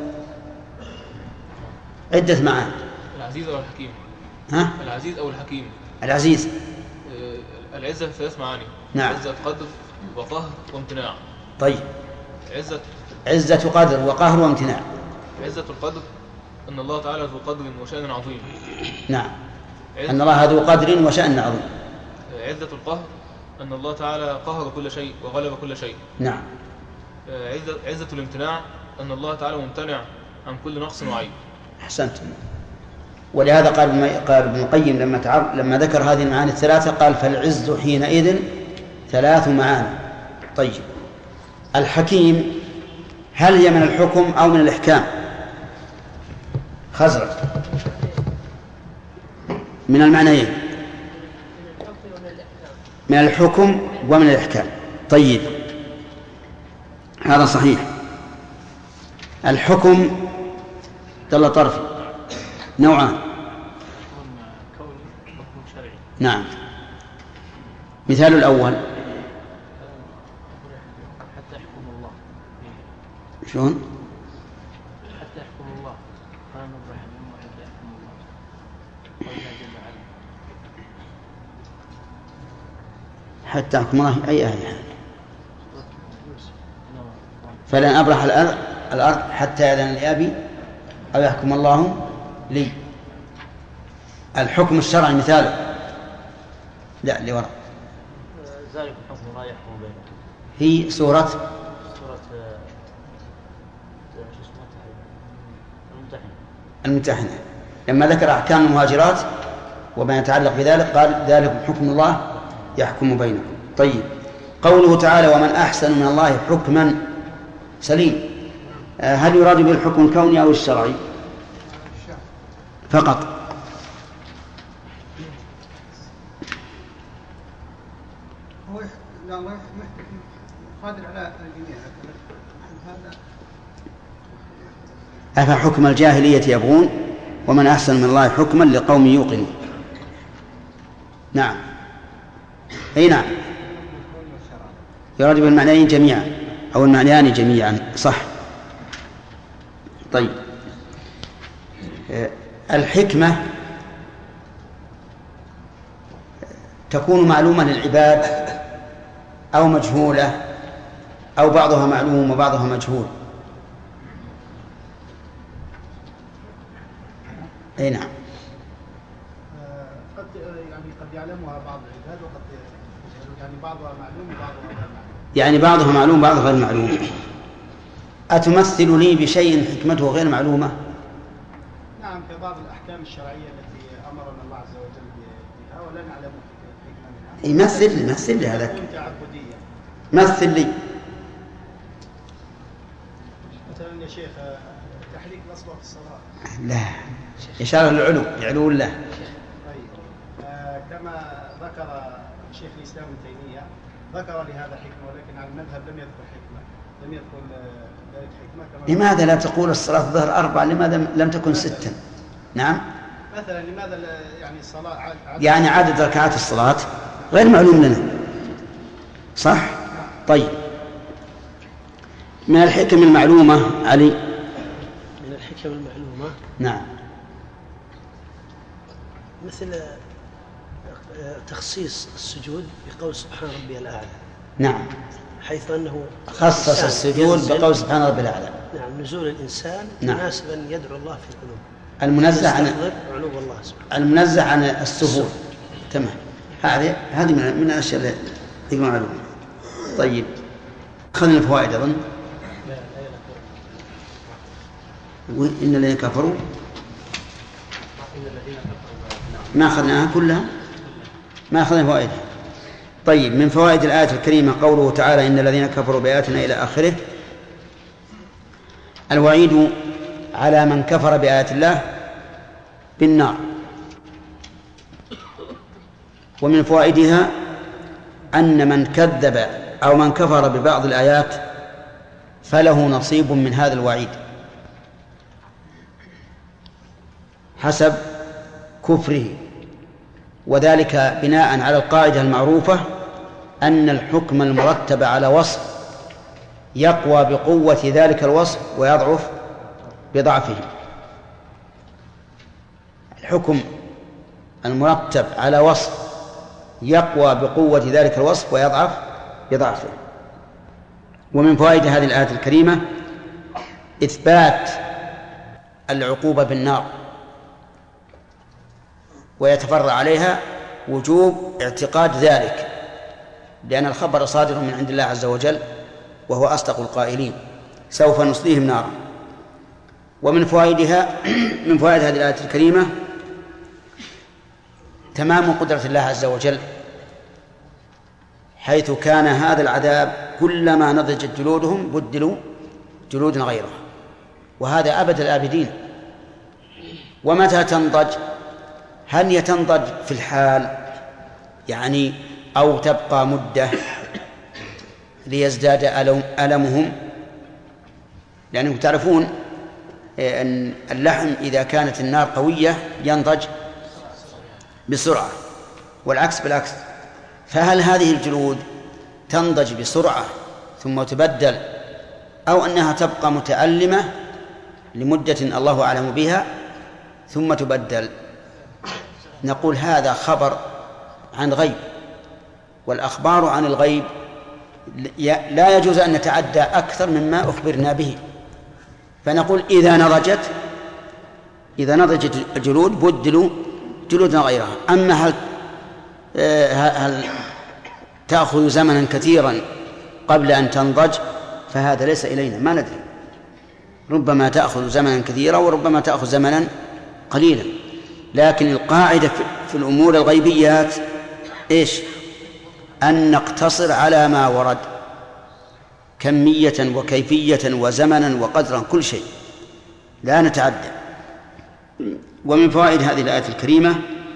عدة معاني. العزيز أو الحكيم. ها؟ العزيز أو الحكيم. العزيز. آه العزة ثلاث معاني. نعم. عزة قدر وقهر وامتناع. طيب. عزة عزة قدر وقهر وامتناع. عزة القدر أن الله تعالى ذو قدر وشأن عظيم. نعم. أن الله ذو قدر وشأن عظيم. عزة القهر أن الله تعالى قهر كل شيء وغلب كل شيء. نعم. عزة, عزة الامتناع أن الله تعالى ممتنع عن كل نقص وعيب. أحسنت. ولهذا قال قال ابن القيم لما تعرف لما ذكر هذه المعاني الثلاثة قال فالعز حينئذ ثلاث معاني. طيب. الحكيم هل هي من الحكم أو من الإحكام؟ خزرج. من المعنيين. من الحكم ومن الإحكام. طيب. هذا صحيح. الحكم دل طرفي نوعان. نعم. مثال الأول حتى يحكم الله. شلون؟ حتى يحكم الله. قال الرحمن وحتى يحكم الله. قال جل وعلا. حتى يحكم الله أي آية؟ فلن أبرح الأرض حتى يأذن لي أبي أو يحكم الله لي. الحكم الشرعي مثاله لا اللي وراء ذلك الحكم لا يحكم بينهم. في سورة سورة الممتحنة. الممتحنة لما ذكر أحكام المهاجرات وما يتعلق بذلك قال ذلك حكم الله يحكم بينكم. طيب. قوله تعالى ومن أحسن من الله حكما سليم. هل يراد بالحكم الكوني أو الشرعي فقط؟ هو لا الله قادر على الجميع. أفحكم الجاهلية يبغون ومن أحسن من الله حكما لقوم يوقنون. نعم. أي نعم. يراد بالمعنيين جميعا أو المعنيان جميعا. صح. طيب. الحكمة تكون معلومة للعباد أو مجهولة أو بعضها معلوم وبعضها مجهول. أي نعم. قد يعني قد يعلمها بعض العباد وقد يعني بعضها معلوم وبعضها غير معلوم. يعني بعضها معلوم بعضها غير معلوم. أتمثل لي بشيء حكمته غير معلومة؟ نعم كبعض الأحكام الشرعية التي أمرنا الله عز وجل بها ولا نعلم حكمة منها. يمثل لي مثل لي هذا. تعبدية. مثل لي. مثلا يا شيخ تحريك مصباح الصلاة. لا. إشارة للعلو يعلو الله. طيب. آه كما ذكر شيخ الإسلام ابن تيمية ذكر لهذا حكمة ولكن على المذهب لم يذكر حكمة لم يذكر ذلك حكمة. كما لماذا لا تقول الصلاة الظهر أربع لماذا لم تكن ستا؟ نعم. مثلا لماذا يعني الصلاة عدد يعني عدد ركعات الصلاة غير معلوم لنا. صح؟ طيب. من الحكم المعلومة علي. من الحكم المعلومة. نعم. مثل تخصيص السجود بقول سبحان ربي الأعلى. نعم. حيث أنه خصص السجود بقول سبحان ربي الأعلى. نعم. نزول الإنسان نعم. مناسبا يدعو الله في القلوب. المنزه عن علو الله سبحانه. المنزه عن السهول. تمام. هذه هذه من من الأشياء اللي تجمع معلومة. طيب أخذنا الفوائد أظن. إن الذين كفروا ما أخذناها كلها، ما أخذنا فوائدها. طيب من فوائد الآية الكريمة قوله تعالى إن الذين كفروا بآياتنا إلى آخره، الوعيد على من كفر بآيات الله بالنار. ومن فوائدها أن من كذب أو من كفر ببعض الآيات فله نصيب من هذا الوعيد حسب كفره، وذلك بناء على القاعدة المعروفة أن الحكم المرتب على وصف يقوى بقوة ذلك الوصف ويضعف بضعفه. الحكم المرتب على وصف يقوى بقوة ذلك الوصف ويضعف بضعفه. ومن فوائد هذه الآية الكريمة إثبات العقوبة بالنار، ويتفرع عليها وجوب اعتقاد ذلك، لأن الخبر صادر من عند الله عز وجل وهو أصدق القائلين سوف نصليهم نارا. ومن فوائدها من فوائد هذه الآية الكريمة تمام قدرة الله عز وجل، حيث كان هذا العذاب كلما نضجت جلودهم بدلوا جلود غيره، وهذا أبد الآبدين. ومتى تنضج؟ هل هي تنضج في الحال يعني أو تبقى مدة ليزداد ألمهم؟ لأنكم تعرفون أن اللحم إذا كانت النار قوية ينضج بسرعة، والعكس بالعكس. فهل هذه الجلود تنضج بسرعة ثم تبدل، أو أنها تبقى متألمة لمدة الله أعلم بها ثم تبدل؟ نقول هذا خبر عن غيب، والأخبار عن الغيب لا يجوز أن نتعدى أكثر مما أخبرنا به. فنقول إذا نضجت إذا نضجت الجلود بدلوا جلودنا غيرها. أما هل هل تأخذ زمنا كثيرا قبل أن تنضج فهذا ليس إلينا، ما ندري، ربما تأخذ زمنا كثيرا وربما تأخذ زمنا قليلا. لكن القاعدة في الأمور الغيبيات إيش؟ أن نقتصر على ما ورد كمية وكيفية وزمنا وقدرا كل شيء، لا نتعدى. ومن فوائد هذه الآية الكريمة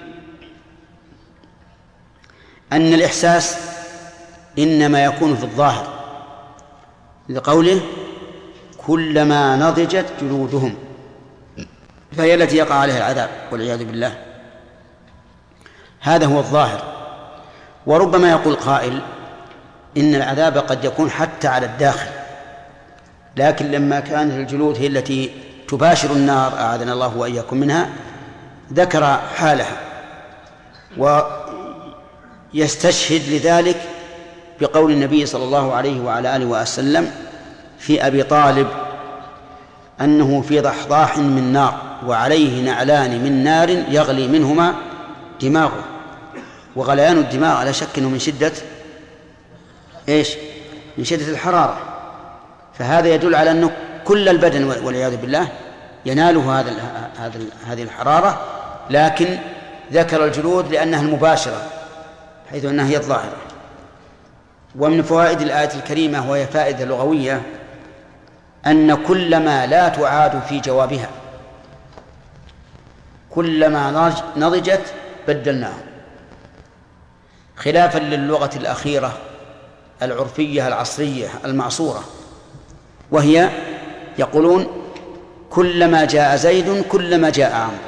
أن الإحساس إنما يكون في الظاهر، لقوله كلما نضجت جلودهم، فهي التي يقع عليها العذاب والعياذ بالله. هذا هو الظاهر. وربما يقول قائل إن العذاب قد يكون حتى على الداخل، لكن لما كانت الجلود هي التي تباشر النار أعاذنا الله وإياكم منها ذكر حالها، ويستشهد لذلك بقول النبي صلى الله عليه وعلى آله وسلم في أبي طالب أنه في ضحضاح من نار وعليه نعلان من نار يغلي منهما دماغه. وغليان الدماغ على شك أنه من شدة إيش؟ من شدة الحرارة. فهذا يدل على أنه كل البدن والعياذ بالله يناله هذا هذا هذه الحرارة، لكن ذكر الجلود لأنها المباشرة حيث أنها هي الظاهرة. ومن فوائد الآية الكريمة وهي فائدة لغوية أن كل ما لا تعاد في جوابها كلما نضجت بدلناه، خلافا للغة الأخيرة العرفية العصرية المعصورة، وهي يقولون كلما جاء زيد كلما جاء عمرو.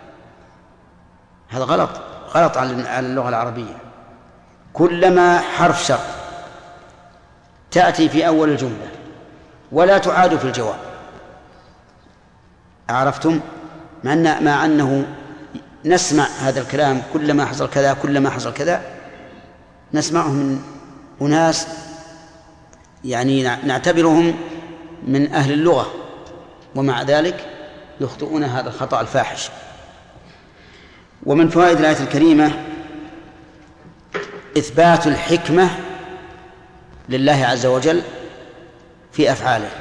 هذا غلط، غلط على اللغة العربية. كلما حرف شرط تأتي في أول الجملة ولا تعاد في الجواب. عرفتم؟ مع أن مع أنه نسمع هذا الكلام كلما حصل كذا كلما حصل كذا، نسمعه من أناس يعني نعتبرهم من أهل اللغة، ومع ذلك يخطئون هذا الخطأ الفاحش. ومن فوائد الآية الكريمة إثبات الحكمة لله عز وجل في أفعاله.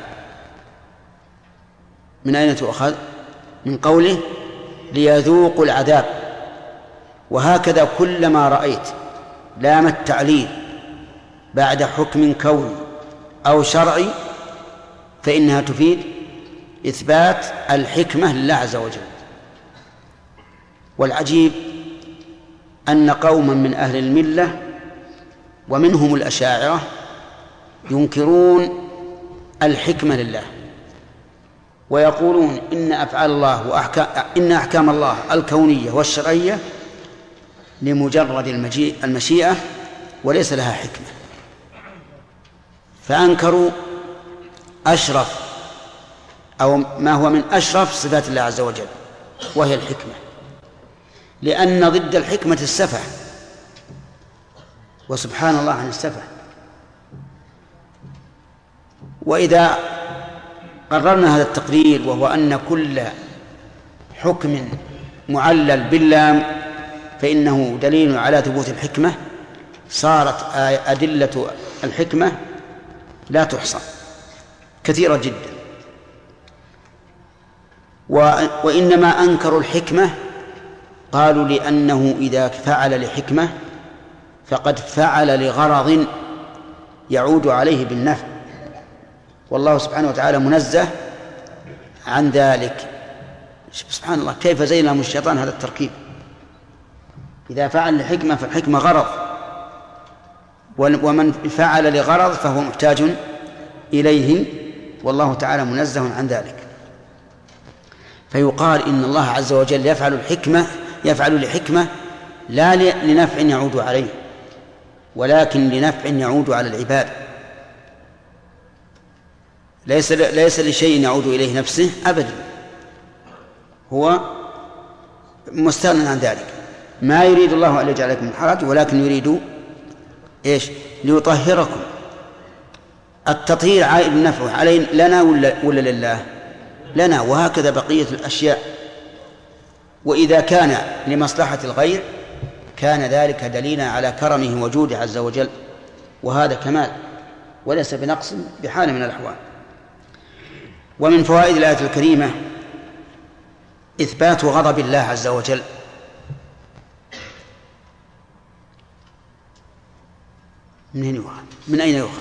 من أين تؤخذ؟ من قوله ليذوقوا العذاب. وهكذا كلما رأيت لام التعليل بعد حكم كوني أو شرعي فإنها تفيد إثبات الحكمة لله عز وجل. والعجيب أن قوما من أهل الملة ومنهم الأشاعرة ينكرون الحكمة لله ويقولون إن أفعال الله وأحكام إن أحكام الله الكونية والشرعية لمجرد المشيئة وليس لها حكمة. فأنكروا أشرف أو ما هو من أشرف صفات الله عز وجل وهي الحكمة، لأن ضد الحكمة السفه، وسبحان الله عن السفه. وإذا قررنا هذا التقرير وهو أن كل حكم معلل باللام فإنه دليل على ثبوت الحكمة، صارت أدلة الحكمة لا تحصى كثيرة جدا. وإنما أنكروا الحكمة قالوا لأنه إذا فعل لحكمة فقد فعل لغرض يعود عليه بالنفع، والله سبحانه وتعالى منزه عن ذلك. سبحان الله، كيف زين لهم الشيطان هذا التركيب. إذا فعل لحكمة فالحكمة غرض، ومن فعل لغرض فهو محتاج إليه، والله تعالى منزه عن ذلك. فيقال إن الله عز وجل يفعل الحكمة يفعل لحكمة لا لنفع يعود عليه، ولكن لنفع يعود على العباد. ليس ليس لشيء يعود إليه نفسه أبدا، هو مستغن عن ذلك. ما يريد الله أن يجعلكم من حرج، ولكن يريد إيش؟ ليطهركم. التطهير عائد نفعه علينا لنا ولا, ولا لله؟ لنا، وهكذا بقية الأشياء. وإذا كان لمصلحة الغير كان ذلك دليلا على كرمه وجوده عز وجل، وهذا كمال وليس بنقص بحال من الأحوال. ومن فوائد الآية الكريمة إثبات غضب الله عز وجل. من, يوخذ؟ من أين يؤخذ؟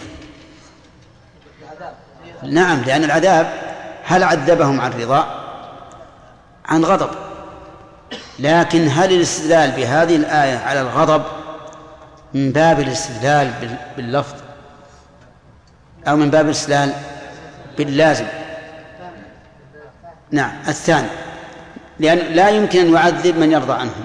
نعم، لأن العذاب هل عذبهم عن رضا؟ عن غضب. لكن هل الاستدلال بهذه الآية على الغضب من باب الاستدلال باللفظ أو من باب الاستدلال باللازم؟ نعم، الثاني، لأن لا يمكن أن يعذب من يرضى عنه.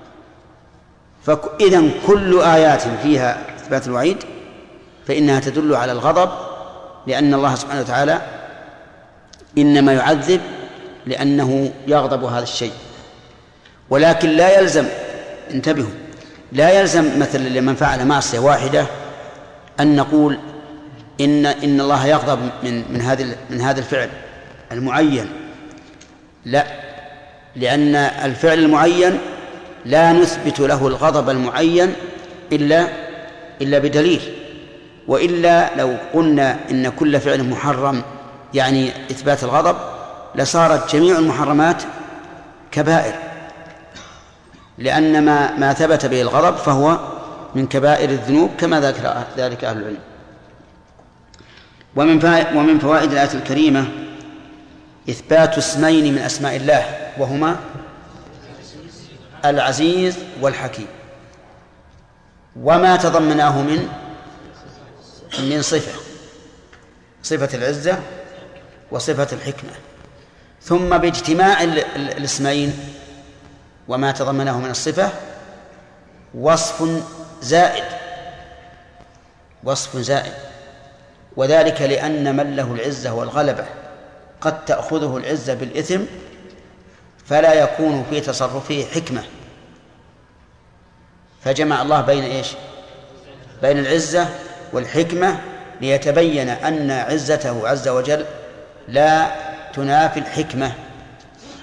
فإذن كل آيات فيها إثبات الوعيد فإنها تدل على الغضب، لأن الله سبحانه وتعالى إنما يعذب لأنه يغضب هذا الشيء. ولكن لا يلزم، انتبهوا، لا يلزم مثلا لمن فعل معصية واحدة أن نقول إن إن الله يغضب من من هذا من هذا الفعل المعين. لا، لأن الفعل المعين لا نثبت له الغضب المعين إلا إلا بدليل. وإلا لو قلنا إن كل فعل محرم يعني إثبات الغضب لصارت جميع المحرمات كبائر، لأن ما ما ثبت به الغضب فهو من كبائر الذنوب كما ذكر ذلك أهل العلم. ومن ومن فوائد الآية الكريمة إثبات اسمين من أسماء الله، وهما العزيز والحكيم، وما تضمناه من من صفة صفة العزة وصفة الحكمة. ثم باجتماع الاسمين وما تضمناه من الصفة وصف زائد وصف زائد وذلك لأن من له العزة والغلبة قد تأخذه العزة بالإثم فلا يكون في تصرفه حكمة، فجمع الله بين إيش؟ بين العزة والحكمة ليتبين أن عزته عز وجل لا تنافي الحكمة،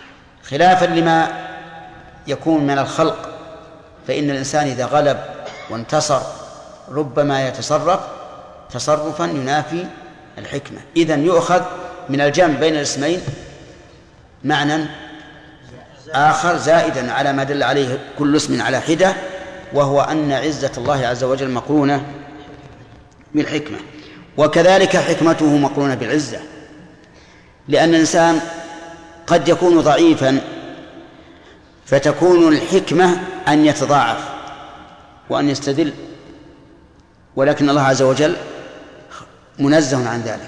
خلافا لما يكون من الخلق، فإن الإنسان إذا غلب وانتصر ربما يتصرف تصرفا ينافي الحكمة. إذن يؤخذ من الجمع بين الاسمين معنى آخر زائدا على ما دل عليه كل اسم على حدة، وهو أن عزة الله عز وجل مقرونة بالحكمة، وكذلك حكمته مقرونة بالعزة، لأن الإنسان قد يكون ضعيفا فتكون الحكمة أن يتضاعف وأن يستدل، ولكن الله عز وجل منزه عن ذلك.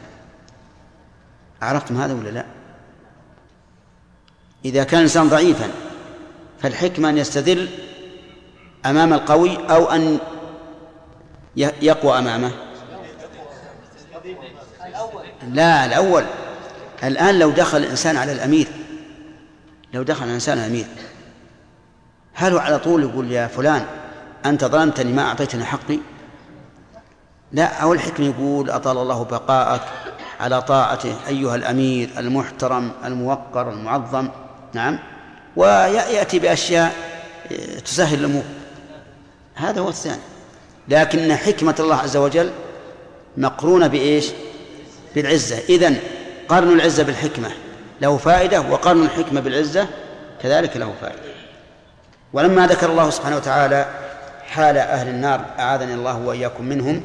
عرفتم هذا ولا لا؟ إذا كان الإنسان ضعيفا فالحكمة أن يستدل أمام القوي أو أن يقوى أمامه. لا، الأول. الآن لو دخل الإنسان على الأمير لو دخل الإنسان على الأمير هل على طول يقول يا فلان أنت ظلمتني ما أعطيتني حقي؟ لا، أول حكمة يقول أطال الله بقاءك على طاعته أيها الأمير المحترم الموقر المعظم. نعم، ويأتي بأشياء تسهل الأمور، هذا هو الثاني. لكن حكمة الله عز وجل مقرونة بإيش؟ بالعزة. إذن قرن العزة بالحكمة له فائدة، وقرن الحكمة بالعزة كذلك له فائدة. ولما ذكر الله سبحانه وتعالى حال أهل النار أعاذني الله وإياكم منهم،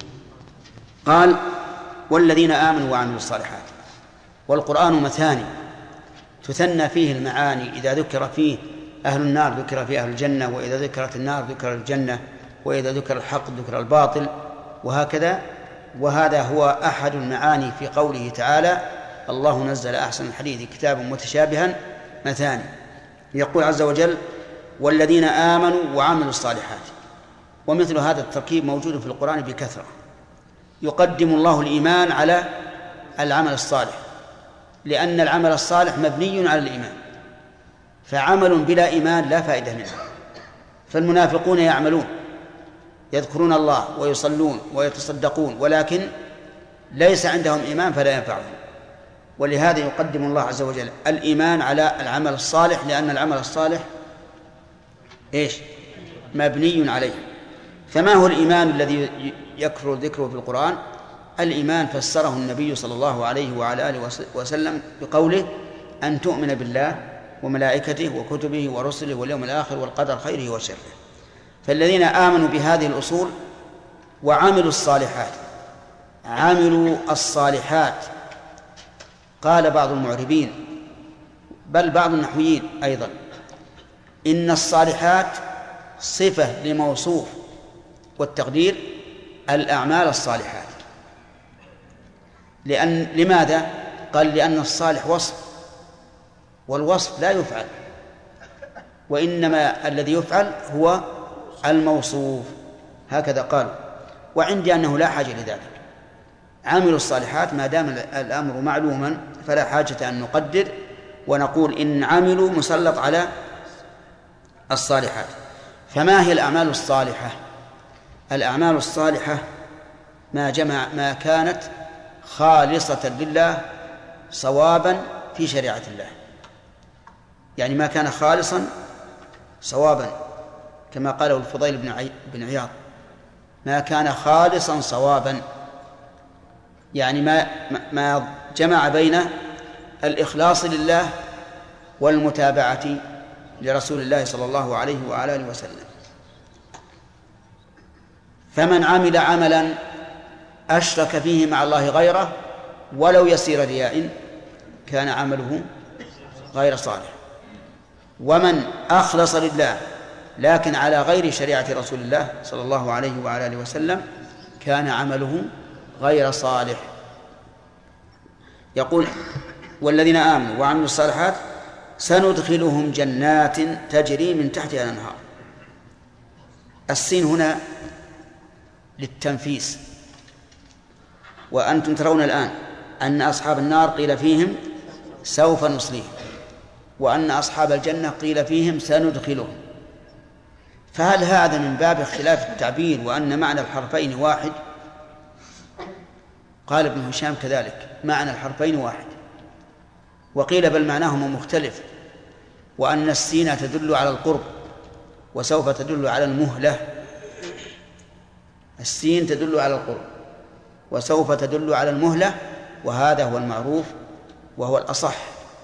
قال والذين آمنوا وعملوا الصالحات. والقرآن مثاني تثنى فيه المعاني، إذا ذكر فيه أهل النار ذكر فيه أهل الجنة، وإذا ذكرت النار ذكر الجنة، وإذا ذكر الحق ذكر الباطل، وهكذا. وهذا هو أحد المعاني في قوله تعالى الله نزل أحسن الحديث كتابا متشابها مثاني. يقول عز وجل والذين آمنوا وعملوا الصالحات. ومثل هذا التركيب موجود في القرآن بكثرة. يقدم الله الإيمان على العمل الصالح، لأن العمل الصالح مبني على الإيمان، فعمل بلا إيمان لا فائدة منه. فالمنافقون يعملون يذكرون الله ويصلون ويتصدقون، ولكن ليس عندهم إيمان فلا ينفعهم. ولهذا يقدم الله عز وجل الإيمان على العمل الصالح، لأن العمل الصالح إيش؟ مبني عليه. فما هو الإيمان الذي يكثر ذكره في القرآن؟ الإيمان فسره النبي صلى الله عليه وعلى آله وسلم بقوله أن تؤمن بالله وملائكته وكتبه ورسله واليوم الآخر والقدر خيره وشره. فالذين آمنوا بهذه الأصول وعملوا الصالحات، عملوا الصالحات، قال بعض المعربين بل بعض النحويين أيضا إن الصالحات صفة لموصوف، والتقدير الأعمال الصالحات. لأن لماذا؟ قال لأن الصالح وصف، والوصف لا يفعل، وإنما الذي يفعل هو الموصوف، هكذا قال. وعندي أنه لا حاجة لذلك، عملوا الصالحات ما دام الأمر معلوما فلا حاجة أن نقدر ونقول إن عملوا مسلط على الصالحات. فما هي الأعمال الصالحة؟ الأعمال الصالحة ما جمع ما كانت خالصة لله صوابا في شريعة الله، يعني ما كان خالصا صوابا، كما قاله الفضيل بن عياض ما كان خالصا صوابا، يعني ما ما جمع بين الإخلاص لله والمتابعة لرسول الله صلى الله عليه وعلى آله وسلم. فمن عمل عملا أشرك فيه مع الله غيره ولو يسير رياء كان عمله غير صالح. ومن أخلص لله لكن على غير شريعة رسول الله صلى الله عليه وعلى آله وسلم كان عمله غير صالح. يقول والذين آمنوا وعملوا الصالحات سندخلهم جنات تجري من تحتها الأنهار. السين هنا للتنفيس، وأنتم ترون الآن أن أصحاب النار قيل فيهم سوف نصليهم، وأن أصحاب الجنة قيل فيهم سندخلهم. فهل هذا من باب اختلاف التعبير وأن معنى الحرفين واحد؟ قال ابن هشام كذلك معنى الحرفين واحد، وقيل بل معناهما مختلف، وأن السين تدل على القرب وسوف تدل على المهلة، السين تدل على القرب، وسوف تدل على المهلة، وهذا هو المعروف وهو الأصح.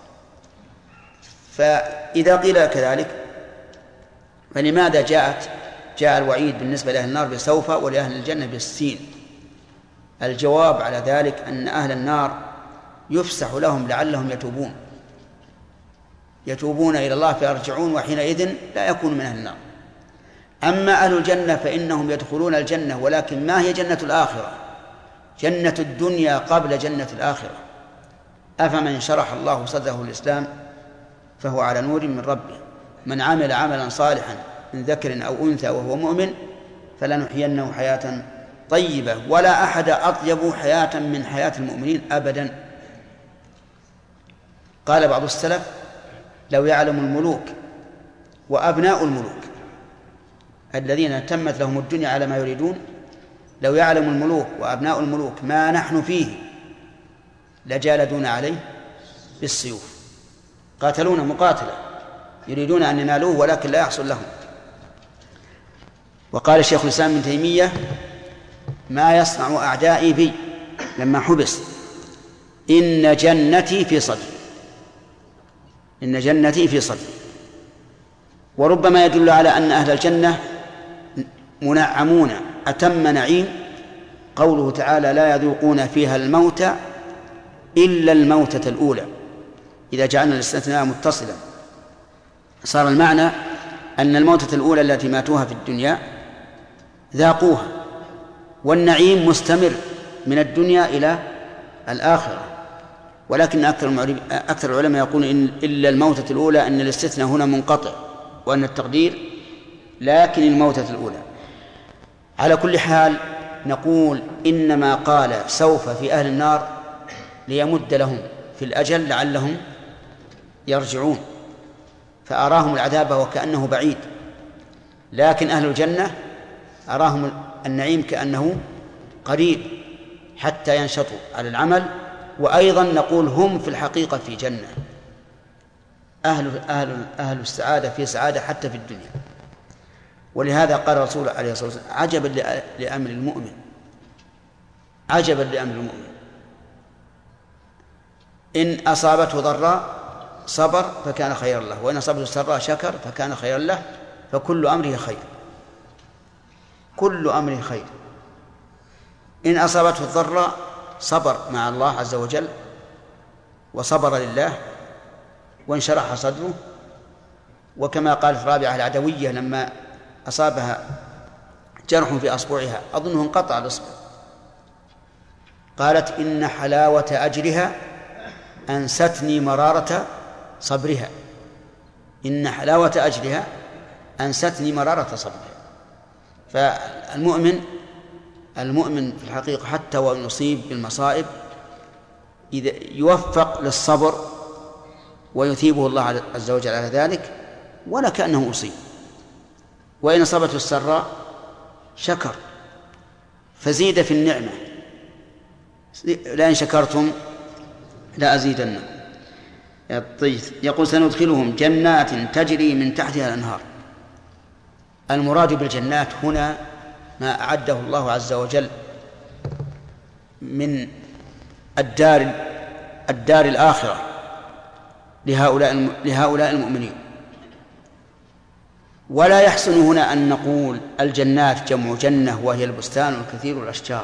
فإذا قيل كذلك فلماذا جاءت جاء الوعيد بالنسبة لأهل النار بسوف ولأهل الجنة بالسين؟ الجواب على ذلك أن أهل النار يفسح لهم لعلهم يتوبون يتوبون إلى الله فيرجعون، وحينئذ لا يكون من أهل النار. أما أهل الجنة فإنهم يدخلون الجنة، ولكن ما هي جنة الآخرة؟ جنة الدنيا قبل جنة الآخرة. أفمن شرح الله صدره الإسلام فهو على نور من ربه، من عمل عملا صالحا من ذكر أو أنثى وهو مؤمن فلنحيينه حياة طيبة، ولا أحد أطيب حياة من حياة المؤمنين أبدا. قال بعض السلف: لو يعلم الملوك وأبناء الملوك الذين تمت لهم الدنيا على ما يريدون، لو يعلم الملوك وأبناء الملوك ما نحن فيه لجالدون عليه بالسيوف، قاتلون مقاتلة يريدون أن ينالوه ولكن لا يحصل لهم. وقال الشيخ الإسلام ابن تيمية: ما يصنع أعدائي بي لما حبس إن جنتي في صدري، إن جنتي في صدري. وربما يدل على أن أهل الجنة منعمون أتم نعيم قوله تعالى: لا يذوقون فيها الموت إلا الموتة الأولى. إذا جعلنا الاستثناء متصلا صار المعنى أن الموتة الأولى التي ماتوها في الدنيا ذاقوها، والنعيم مستمر من الدنيا إلى الآخرة. ولكن أكثر العلماء يقولون إن إلا الموتة الأولى، أن الاستثناء هنا منقطع، وأن التقدير لكن الموتة الأولى. على كل حال نقول إنما قال سوف في أهل النار ليمد لهم في الأجل لعلهم يرجعون، فأراهم العذاب وكأنه بعيد، لكن أهل الجنة أراهم النعيم كأنه قريب حتى ينشطوا على العمل. وأيضا نقول هم في الحقيقة في جنة، أهل, أهل, أهل السعادة في سعادة حتى في الدنيا. ولهذا قال الرسول عليه الصلاة والسلام: عجبا لأمر المؤمن، عجبا لأمر المؤمن، إن أصابته ضراء صبر فكان خيرا له، وإن أصابته سراء شكر فكان خيرا له، فكل أمره خير، كل أمره خير. إن أصابته الضراء صبر مع الله عز وجل وصبر لله وانشرح صدره، وكما قالت رابعة العدوية لما أصابها جرح في أصبعها أظنه انقطع الإصبع، قالت: إن حلاوة أجرها أنستني مرارة صبرها، إن حلاوة أجرها أنستني مرارة صبرها. فالمؤمن المؤمن في الحقيقة حتى وإن يصيب بالمصائب إذا يوفق للصبر ويثيبه الله عز وجل على ذلك ولا كأنه أصيب. وإن أصابته السراء شكر فزيد في النعمة، لئن شكرتم لأزيدنكم. يقول: سندخلهم جنات تجري من تحتها الأنهار. المراد بالجنات هنا ما أعده الله عز وجل من الدار الدار الآخرة لهؤلاء لهؤلاء المؤمنين. ولا يحسن هنا أن نقول الجنات جمع جنة وهي البستان والكثير الأشجار،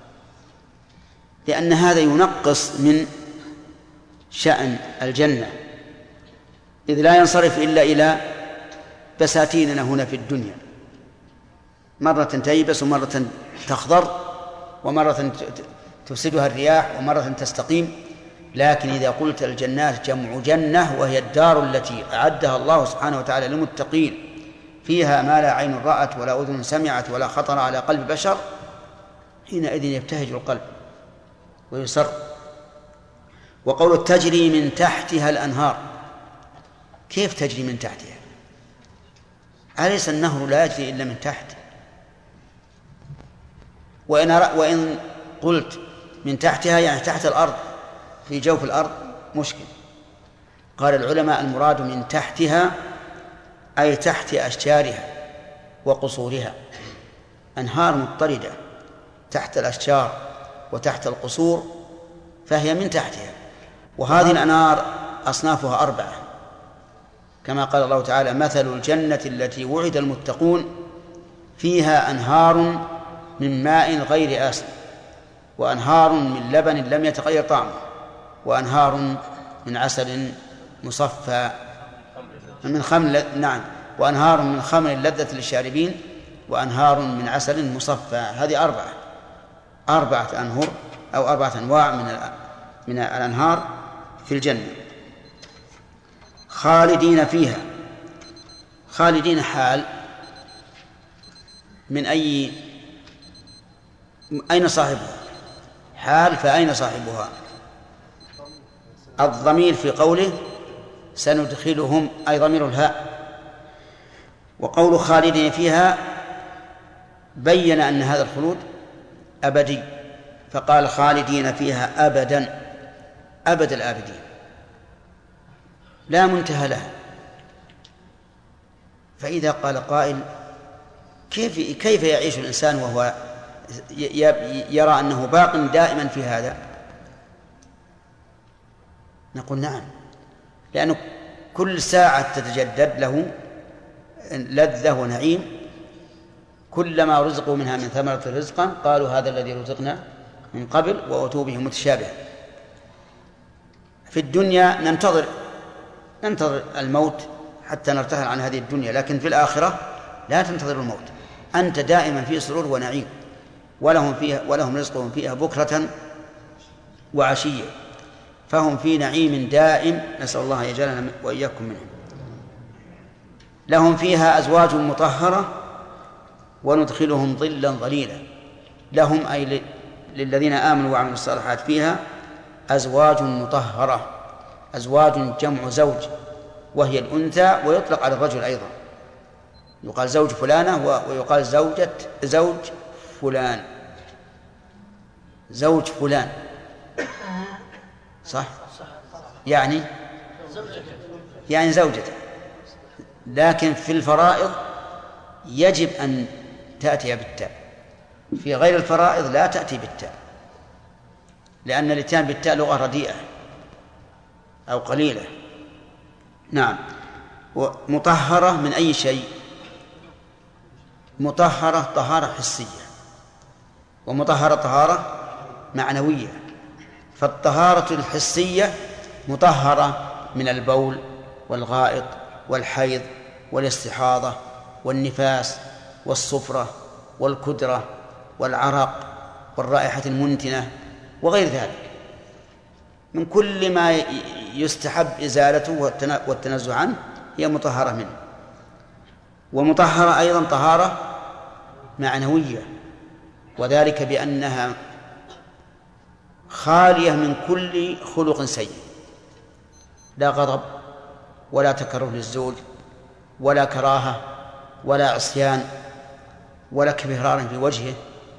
لأن هذا ينقص من شأن الجنة، إذ لا ينصرف إلا إلى بساتيننا هنا في الدنيا، مرة تيبس ومرة تخضر ومرة تفسدها الرياح ومرة تستقيم. لكن إذا قلت الجنات جمع جنة وهي الدار التي أعدها الله سبحانه وتعالى للمتقين فيها ما لا عين رأت ولا أذن سمعت ولا خطر على قلب بشر، حينئذ يبتهج القلب ويسر. وقول تجري من تحتها الأنهار، كيف تجري من تحتها؟ أليس النهر لا يجري إلا من تحت؟ وإن, وإن قلت من تحتها يعني تحت الأرض في جوف الأرض مشكل. قال العلماء: المراد من تحتها أي تحت أشجارها وقصورها، أنهار مضطردة تحت الأشجار وتحت القصور فهي من تحتها. وهذه الأنهار أصنافها أربعة كما قال الله تعالى: مثل الجنة التي وعد المتقون فيها أنهار من ماء غير آسن وأنهار من لبن لم يتغير طعمه وأنهار من عسل مصفى من خمر نعم وأنهار من خمر لذة للشاربين وأنهار من عسل مصفى. هذه أربعة أربعة أنهر أو أربعة أنواع من من الأنهار في الجنة خالدين فيها. خالدين حال من أي أين صاحبها؟ حال فأين صاحبها؟ الضمير في قوله سندخلهم أي ضمير الهاء. وقول خالدين فيها بين أن هذا الخلود أبدي فقال خالدين فيها أبدا أبد الآبدين لا منتهى لها. فإذا قال قائل كيف كيف يعيش الإنسان وهو يرى أنه باق دائما في هذا؟ نقول نعم، لأنه كل ساعة تتجدد له لذة ونعيم، كلما رزقوا منها من ثمرة رزقا قالوا هذا الذي رزقنا من قبل وأتوا به متشابه. في الدنيا ننتظر ننتظر الموت حتى نرتحل عن هذه الدنيا، لكن في الآخرة لا تنتظر الموت، أنت دائما في سرور ونعيم، ولهم فيها ولهم رزقهم فيها بكرة وعشية، فهم في نعيم دائم، نسأل الله يجعلنا وإياكم منهم. لهم فيها أزواج مطهرة وندخلهم ظلا ظليلا. لهم أي للذين آمنوا وعملوا الصالحات فيها أزواج مطهرة. أزواج جمع زوج وهي الأنثى، ويطلق على الرجل أيضا، يقال زوج فلانة ويقال زوجة زوج فلان زوج فلان صح؟ يعني يعني زوجته، لكن في الفرائض يجب أن تأتي بالتاء، في غير الفرائض لا تأتي بالتاء، لأن الاتيان بالتاء لغة رديئة أو قليلة. نعم. ومطهرة من أي شيء؟ مطهرة طهارة حسية، ومطهرة طهارة معنوية. فالطهارة الحسية مطهرة من البول والغائط والحيض والاستحاضة والنفاس والصفرة والكدرة والعرق والرائحة المنتنة وغير ذلك، من كل ما يستحب إزالته والتنزه عنه هي مطهرة منه. ومطهرة أيضا طهارة معنوية، وذلك بأنها خالية من كل خلق سيء، لا غضب ولا تكره للزوج ولا كراهة ولا عصيان ولا كبرار في وجهه،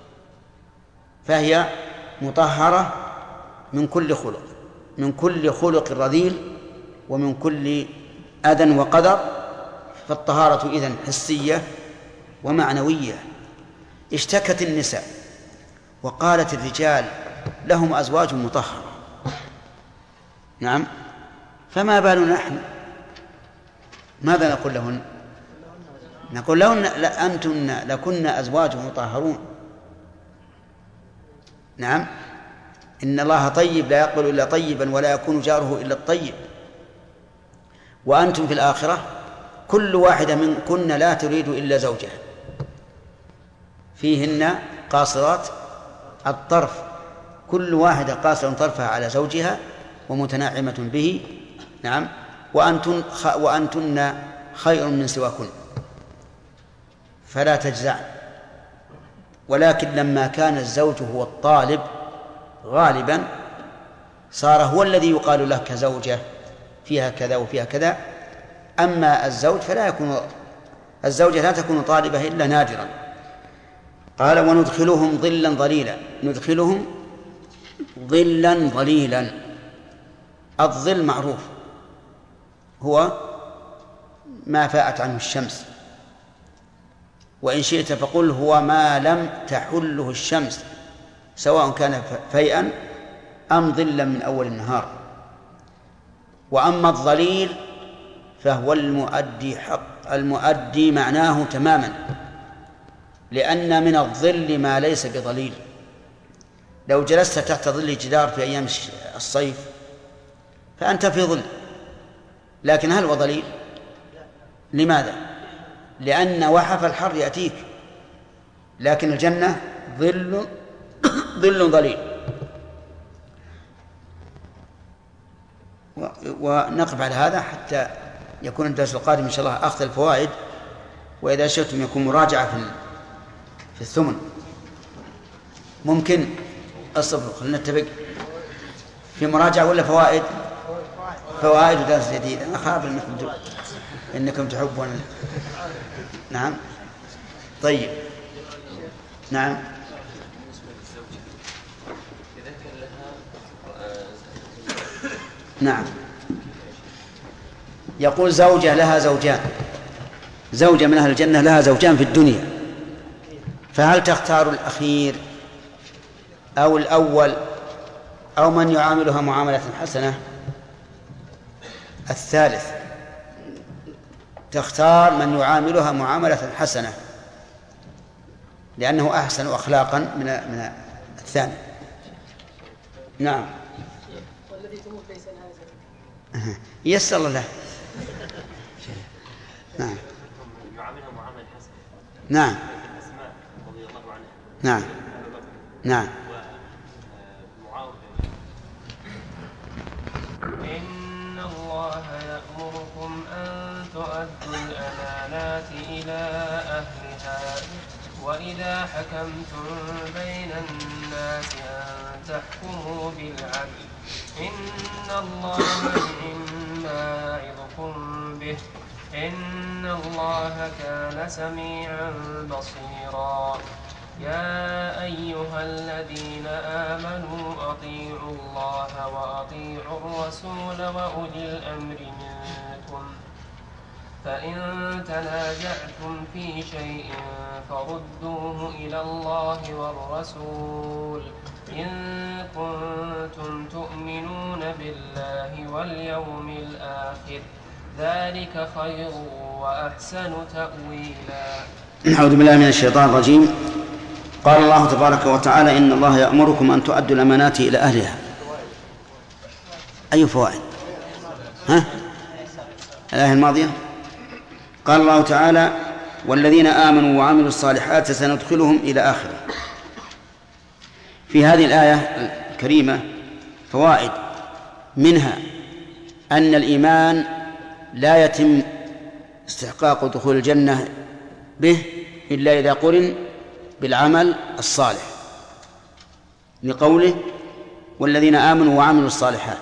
فهي مطهرة من كل خلق من كل خلق رذيل ومن كل أذى وقدر. فالطهارة إذن حسية ومعنوية. اشتكت النساء وقالت الرجال لهم أزواج مطهرة، نعم، فما بالنا نحن؟ ماذا نقول لهن؟ نقول لهن أنتن لكن أزواج مطهرون. نعم، إن الله طيب لا يقبل إلا طيبا ولا يكون جاره إلا الطيب. وأنتم في الآخرة كل واحدة منكن لا تريد إلا زوجها، فيهن قاصرات الطرف، كل واحدة قاصرة طرفها على زوجها ومتناعمة به. نعم. وأنتن, وأنتن خير من سواكن فلا تجزعن. ولكن لما كان الزوج هو الطالب غالبا صار هو الذي يقال له كزوجة فيها كذا وفيها كذا، أما الزوج فلا يكون، الزوجة لا تكون طالبة إلا نادرا. قال وندخلهم ظلا ظليلا. ندخلهم ظلا ظليلا. الظل معروف هو ما فاءت عنه الشمس، وإن شئت فقل هو ما لم تحله الشمس سواء كان فيئا أم ظلا من أول النهار. وأما الظليل فهو المؤدي حق المؤدي معناه تماما، لأن من الظل ما ليس بظليل. لو جلست تحت ظل جدار في أيام الصيف فأنت في ظل، لكن هل هو ظليل؟ لماذا؟ لأن وحف الحر يأتيك، لكن الجنة ظل ظل ظليل. ونقف على هذا حتى يكون الدرس القادم إن شاء الله أخذ الفوائد، وإذا شئتم يكون مراجعة في في الثمن. ممكن الصبر خلنا نتفق في مراجعة ولا فوائد؟ فوائد ودرس جديد. أنا أخاف أنكم إنكم تحبون. نعم طيب. نعم نعم يقول زوجة لها زوجان، زوجة من أهل الجنة لها زوجان في الدنيا، فهل تختار الأخير أو الأول أو من يعاملها معاملة حسنة؟ الثالث، تختار من يعاملها معاملة حسنة لأنه أحسن أخلاقا من من الثاني. نعم والذي تموت ليس لها زوج. يسر الله له. نعم يعاملها معاملة حسنة. نعم أسماء رضي الله عنها. نعم نعم إن الله يأمركم أن تؤدوا الأمانات إلى أهلها وإذا حكمتم بين الناس أن تحكموا بالعدل إن الله نعم يعظكم به إن الله كان سميعا بصيرا. يا أيها الذين آمنوا أطيعوا الله وأطيعوا الرسول وأولي الأمر منكم فإن تنازعتم في شيء فردوه إلى الله والرسول إن كنتم تؤمنون بالله واليوم الآخر ذلك خير وأحسن تأويلا. أعوذ بالله من الشيطان الرجيم. قال الله تبارك وتعالى إن الله يأمركم أن تؤدوا الأمانات إلى أهلها. أي فوائد؟ ها؟ الآية الماضية قال الله تعالى والذين آمنوا وعملوا الصالحات سندخلهم إلى آخره. في هذه الآية الكريمة فوائد، منها أن الإيمان لا يتم استحقاق دخول الجنة به إلا إذا قرن بالعمل الصالح، لقوله والذين آمنوا وعملوا الصالحات،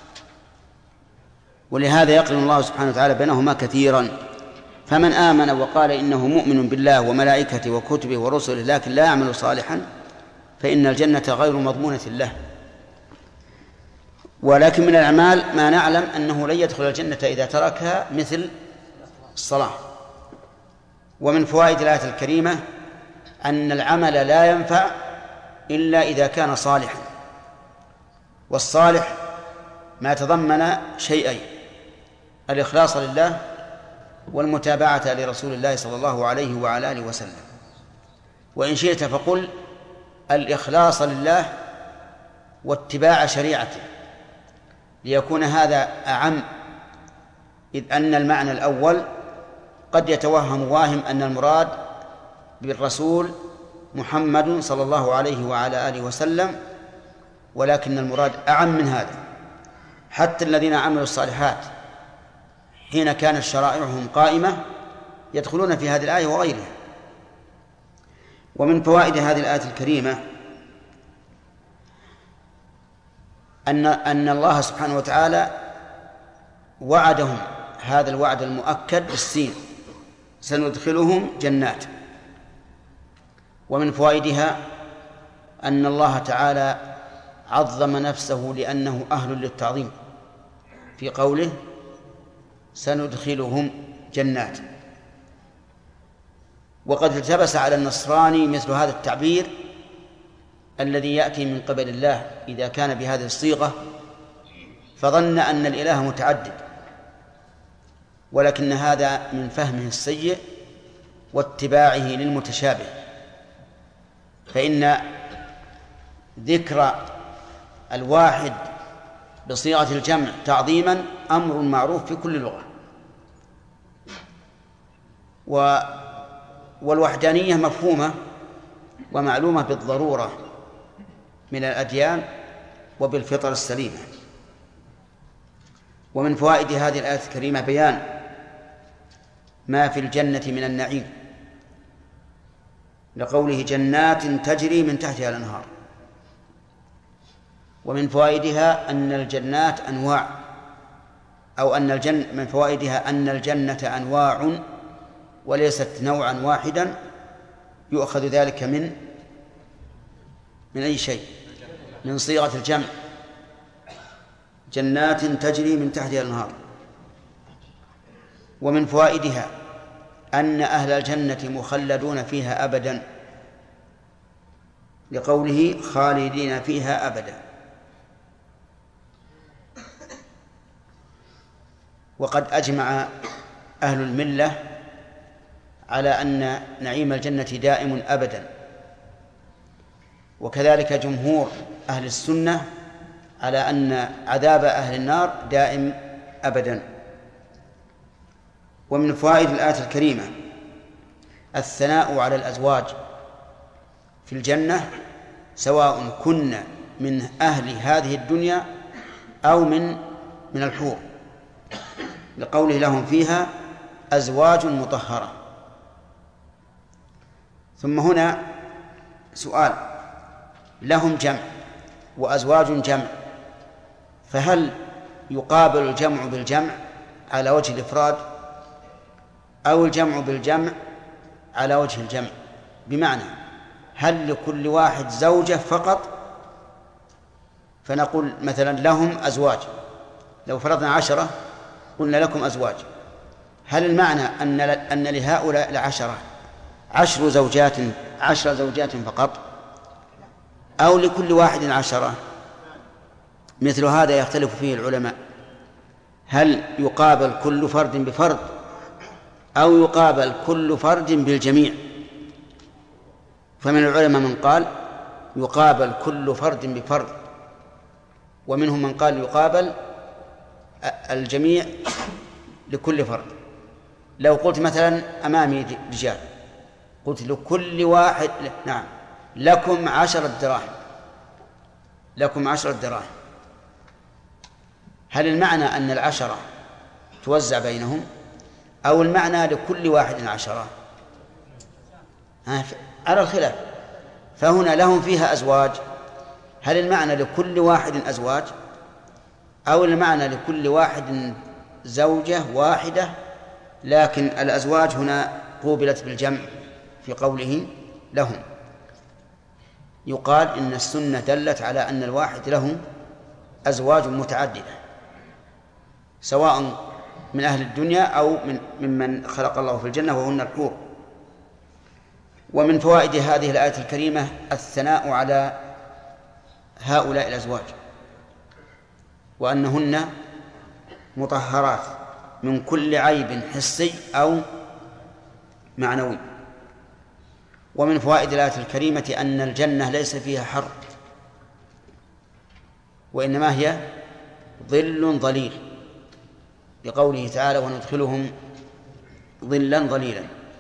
ولهذا يقرن الله سبحانه وتعالى بينهما كثيرا. فمن آمن وقال إنه مؤمن بالله وملائكته وكتبه ورسله لكن لا يعمل صالحا فإن الجنة غير مضمونة له. ولكن من الأعمال ما نعلم أنه لن يدخل الجنة إذا تركها مثل الصلاة. ومن فوائد الآية الكريمة أن العمل لا ينفع إلا إذا كان صالحا، والصالح ما تضمن شيئين: الإخلاص لله والمتابعة لرسول الله صلى الله عليه وعلى آله وسلم. وإن شئت فقل الإخلاص لله واتباع شريعته، ليكون هذا أعم، إذ أن المعنى الأول قد يتوهم واهم أن المراد بالرسول محمد صلى الله عليه وعلى آله وسلم، ولكن المراد أعم من هذا. حتى الذين عملوا الصالحات حين كانت شرائعهم قائمة يدخلون في هذه الآية وغيرها. ومن فوائد هذه الآية الكريمة أن أن الله سبحانه وتعالى وعدهم هذا الوعد المؤكد بالسين: سندخلهم جنات. ومن فوائدها أن الله تعالى عظم نفسه لأنه أهل للتعظيم في قوله سندخلهم جنات. وقد التبس على النصراني مثل هذا التعبير الذي يأتي من قبل الله إذا كان بهذه الصيغة فظن أن الإله متعدد، ولكن هذا من فهمه السيء واتباعه للمتشابه، فإن ذكر الواحد بصيغة الجمع تعظيما أمر معروف في كل لغة، و والوحدانية مفهومة ومعلومة بالضرورة من الأديان وبالفطر السليمة. ومن فوائد هذه الآية الكريمة بيان ما في الجنة من النعيم، لقوله جنات تجري من تحتها الأنهار. ومن فوائدها أن الجنات أنواع، أو أن الجنة من فوائدها أن الجنة أنواع وليست نوعا واحدا، يؤخذ ذلك من من أي شيء؟ من صيغة الجمع، جنات تجري من تحتها الأنهار. ومن فوائدها أن أهل الجنة مخلدون فيها أبدا، لقوله خالدين فيها أبدا. وقد أجمع أهل الملة على أن نعيم الجنة دائم أبدا، وكذلك جمهور أهل السنة على أن عذاب أهل النار دائم أبدا. ومن فوائد الآية الكريمة الثناء على الأزواج في الجنة، سواء كن من أهل هذه الدنيا أو من من الحور، لقوله لهم فيها أزواج مطهرة. ثم هنا سؤال، لهم جمع وأزواج جمع، فهل يقابل الجمع بالجمع على وجه الإفراد أو الجمع بالجمع على وجه الجمع؟ بمعنى هل لكل واحد زوجة فقط فنقول مثلا لهم أزواج، لو فرضنا عشرة قلنا لكم أزواج، هل المعنى أن أن لهؤلاء العشرة عشر زوجات عشر زوجات فقط، أو لكل واحد عشرة؟ مثل هذا يختلف فيه العلماء، هل يقابل كل فرد بفرد أو يقابل كل فرد بالجميع؟ فمن العلماء من قال يقابل كل فرد بفرد، ومنهم من قال يقابل الجميع لكل فرد. لو قلت مثلا أمامي رجال قلت لكل واحد نعم لكم عشرة دراهم، لكم عشرة دراهم، هل المعنى أن العشرة توزع بينهم أو المعنى لكل واحد عشرة؟ على الخلاف. فهنا لهم فيها أزواج، هل المعنى لكل واحد أزواج أو المعنى لكل واحد زوجة واحدة؟ لكن الأزواج هنا قوبلت بالجمع في قوله لهم. يقال إن السنة دلت على أن الواحد له أزواج متعددة، سواء من أهل الدنيا أو من ممن خلق الله في الجنة وهن الحور. ومن فوائد هذه الآية الكريمة الثناء على هؤلاء الأزواج، وأنهن مطهرات من كل عيب حسي أو معنوي. ومن فوائد الآية الكريمة أن الجنة ليس فيها حر، وإنما هي ظل ظليل، لقوله تعالى وندخلهم ظلا ظليلا.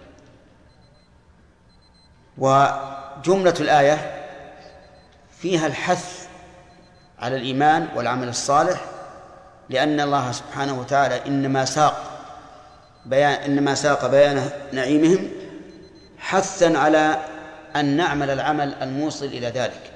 وجملة الآية فيها الحث على الإيمان والعمل الصالح، لأن الله سبحانه وتعالى إنما ساق بيان إنما ساق بيان نعيمهم حثا على أن نعمل العمل الموصل إلى ذلك.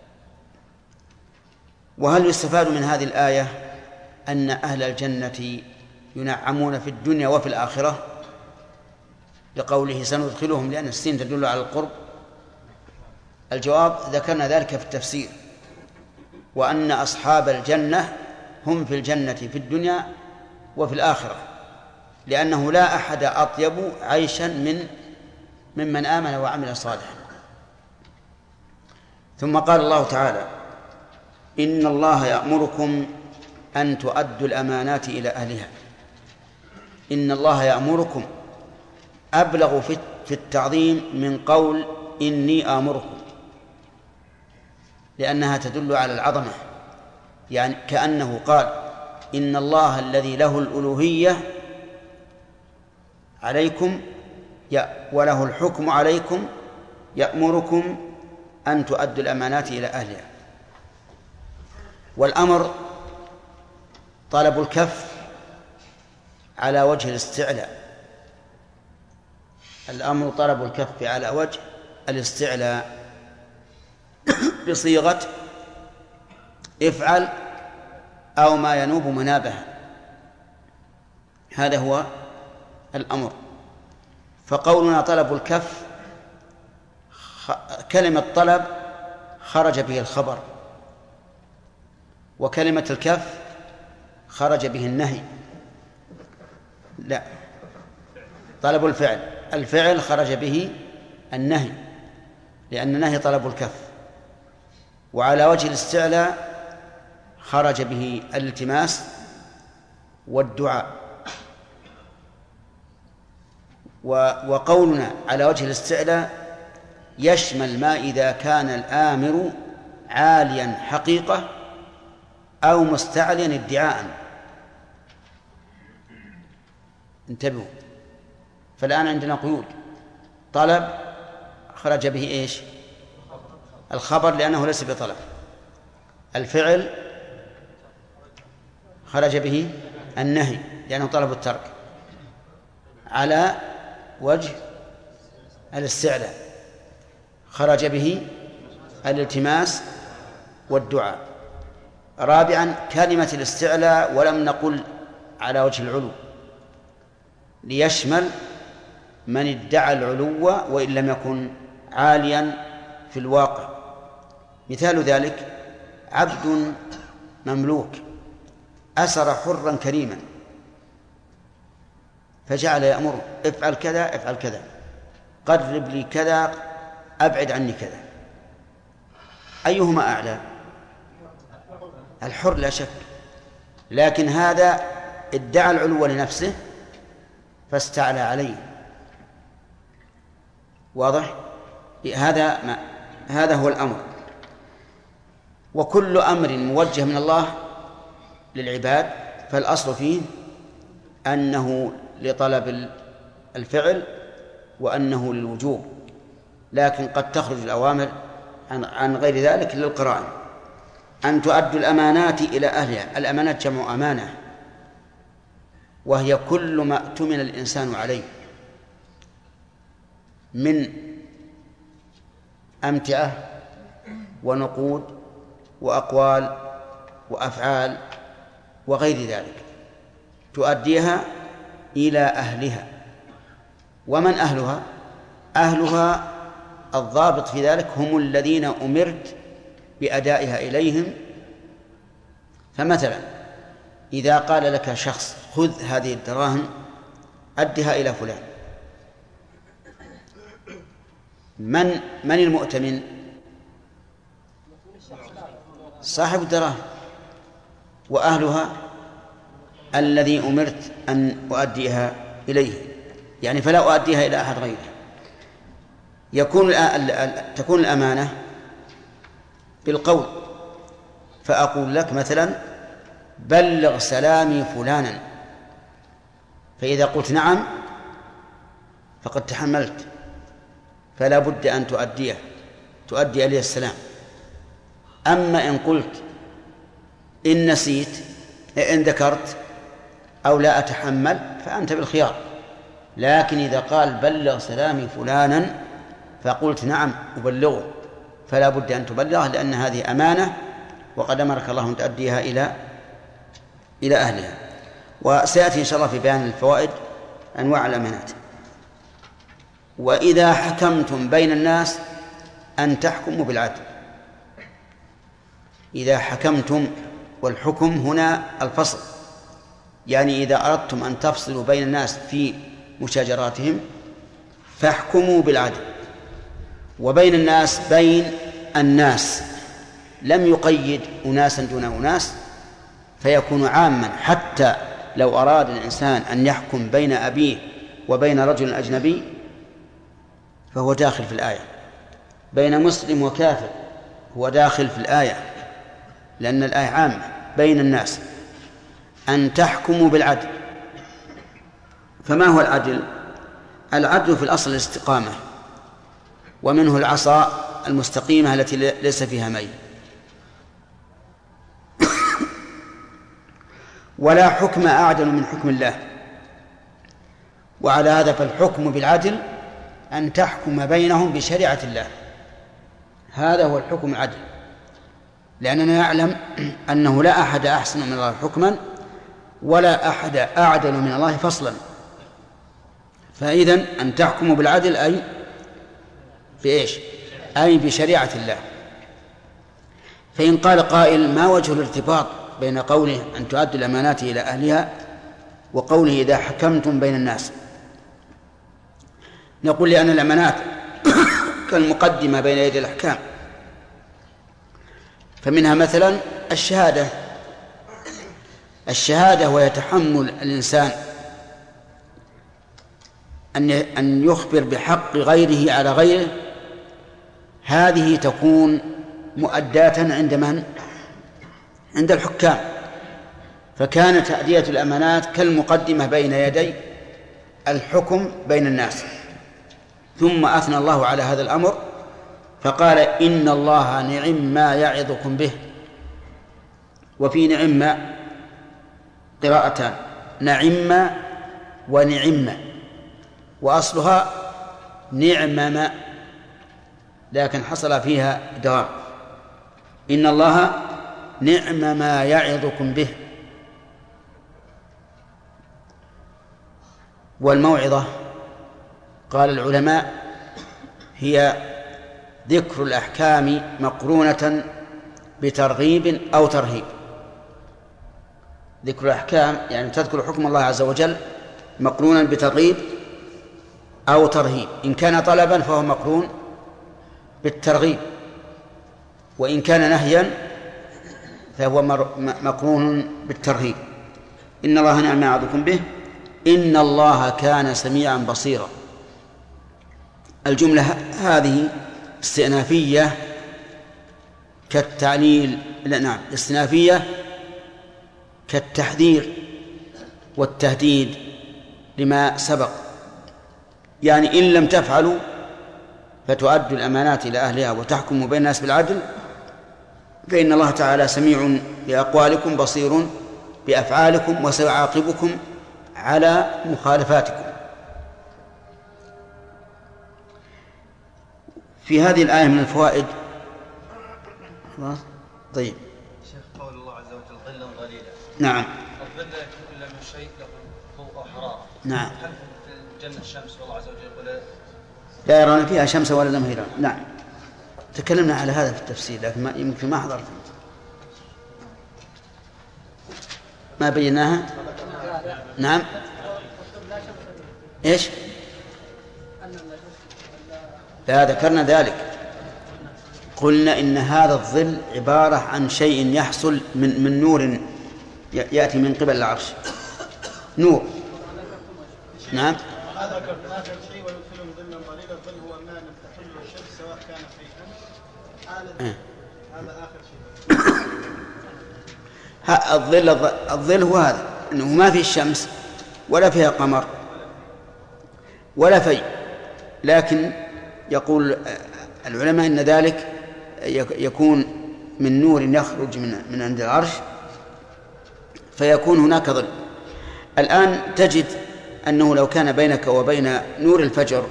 وهل يستفاد من هذه الآية أن أهل الجنة ينعمون في الدنيا وفي الآخرة، لقوله سندخلهم، لأن السين تدل على القرب؟ الجواب ذكرنا ذلك في التفسير، وأن أصحاب الجنة هم في الجنة في الدنيا وفي الآخرة، لأنه لا أحد أطيب عيشا من ممن آمن وعمل صالحا. ثم قال الله تعالى: إن الله يأمركم أن تؤدوا الأمانات إلى أهلها. إن الله يأمركم أبلغ في التعظيم من قول إني آمركم، لأنها تدل على العظمة، يعني كأنه قال: إن الله الذي له الألوهية عليكم وله الحكم عليكم يأمركم أن تؤدوا الأمانات إلى أهلها. والأمر طلب الكف على وجه الاستعلاء، الأمر طلب الكف على وجه الاستعلاء بصيغة افعل أو ما ينوب منابها، هذا هو الأمر. فقولنا طلب الكف، كلمة طلب خرج به الخبر، وكلمة الكف خرج به النهي. لا، طلب الفعل، الفعل خرج به النهي، لأن النهي طلب الكف. وعلى وجه الاستعلاء خرج به الالتماس والدعاء. وقولنا على وجه الاستعلاء يشمل ما إذا كان الآمر عاليا حقيقة أو مستعليا ادعاء. انتبهوا، فالآن عندنا قيود. طلب خرج به إيش؟ الخبر لأنه ليس بطلب. الفعل خرج به النهي لأنه طلب الترك. على وجه الاستعلاء خرج به الالتماس والدعاء. رابعا كلمة الاستعلاء ولم نقل على وجه العلو، ليشمل من ادعى العلو وإن لم يكن عاليا في الواقع. مثال ذلك عبد مملوك أسر حرا كريما، فجعل يأمره: افعل كذا افعل كذا، قرب لي كذا، أبعد عني كذا. أيهما أعلى؟ الحر لا شك، لكن هذا ادعى العلو لنفسه فاستعلى عليه. واضح؟ هذا ما هذا هو الأمر. وكل أمر موجه من الله للعباد فالأصل فيه أنه لطلب الفعل وأنه للوجوب، لكن قد تخرج الأوامر عن غير ذلك للقرائن. أن تؤدوا الأمانات إلى أهلها. الأمانات جمع أمانة، وهي كل ما اؤتمن الإنسان عليه من أمتعة ونقود وأقوال وأفعال وغير ذلك، تؤديها إلى أهلها. ومن أهلها؟ أهلها الضابط في ذلك هم الذين أمرت بأدائها إليهم. فمثلا إذا قال لك شخص: خذ هذه الدراهم أدها إلى فلان، من من المؤتمن؟ صاحب الدراهم. وأهلها الذي أمرت أن أؤديها إليه، يعني فلا أؤديها إلى أحد غيره. يكون تكون الأمانة بالقول، فأقول لك مثلا: بلغ سلامي فلانا، فإذا قلت نعم فقد تحملت، فلا بد أن تؤديه تؤدي إليه السلام. أما إن قلت إن نسيت إن ذكرت أو لا أتحمل فأنت بالخيار. لكن إذا قال بلغ سلامي فلانا فقلت نعم أبلغه، فلا بد أن تبلغه، لأن هذه أمانة وقد أمرك الله أن تؤديها إلى إلى أهلها. وسيأتي إن شاء الله في بيان الفوائد أنواع الأمانات. وإذا حكمتم بين الناس أن تحكموا بالعدل. إذا حكمتم، والحكم هنا الفصل، يعني إذا أردتم أن تفصلوا بين الناس في مشاجراتهم فاحكموا بالعدل. وبين الناس بين الناس لم يقيد أناسا دون أناس فيكون عاما، حتى لو أراد الإنسان أن يحكم بين أبيه وبين رجل أجنبي فهو داخل في الآية، بين مسلم وكافر هو داخل في الآية، لأن الآية عامة بين الناس أن تحكموا بالعدل. فما هو العدل؟ العدل في الأصل الاستقامة، ومنه العصا المستقيمة التي ليس فيها ميل. ولا حكم أعدل من حكم الله، وعلى هذا فالحكم بالعدل أن تحكم بينهم بشريعة الله، هذا هو الحكم العدل، لأننا نعلم أنه لا أحد أحسن من الله حكما ولا أحد أعدل من الله فصلا. فإذن أن تحكموا بالعدل أي بإيش؟ أي بشريعة الله. فإن قال قائل ما وجه الارتباط بين قوله أن تؤدوا الأمانات إلى أهلها وقوله إذا حكمتم بين الناس؟ نقول لأن الأمانات كالمقدمة بين يدي الأحكام، فمنها مثلا الشهادة الشهادة ويتحمل الإنسان أن أن يخبر بحق غيره على غيره، هذه تكون مؤداة عند من؟ عند الحكام. فكانت تأدية الأمانات كالمقدمة بين يدي الحكم بين الناس. ثم أثنى الله على هذا الأمر فقال إن الله نعم ما يعظكم به. وفي نعم قراءتان، نعم ونعم، وأصلها نعمم لكن حصل فيها دوام. إن الله نعم ما يعظكم به. والموعظة قال العلماء هي ذكر الأحكام مقرونة بترغيب أو ترهيب. ذكر الأحكام يعني تذكر حكم الله عز وجل مقرونا بترغيب أو ترهيب، إن كان طلبا فهو مقرون بالترغيب، وإن كان نهيا فهو مقرون بالترهيب. إن الله نعم ما يعظكم به إن الله كان سميعا بصيرا. الجملة هذه استئنافية كالتعليل، لا نعم استئنافية كالتحذير والتهديد لما سبق، يعني إن لم تفعلوا فتؤدوا الأمانات إلى أهلها وتحكموا بين الناس بالعدل فإن الله تعالى سميع بأقوالكم بصير بأفعالكم وسيعاقبكم على مخالفاتكم. في هذه الآية من الفوائد طيب شيخ قول الله عز وجل ظلا ظليلا. نعم. الظل لا يكون إلا من شيء له ضوء أو حرارة. نعم. هل في الجنة الشمس والله عز وجل يقول لا يرون فيها شمس ولا زمهريرا؟ نعم تكلمنا على هذا في التفسير لكن ما يمكن ما حضرت ما بيناها. نعم ايش؟ لا ذكرنا ذلك، قلنا إن هذا الظل عبارة عن شيء يحصل من من نور يأتي من قبل العرش، نور. نعم. هذا آخر شيء ويدخلهم ظلا ظليلا. الظل هو ما لم تحل الشمس سواء كان في هذا هذا آخر شيء. الظل الظل هو هذا إنه ما فيه الشمس ولا فيها قمر ولا في، لكن يقول العلماء إن ذلك يكون من نور يخرج من من عند العرش فيكون هناك ظل. الآن تجد أنه لو كان بينك وبين نور الفجر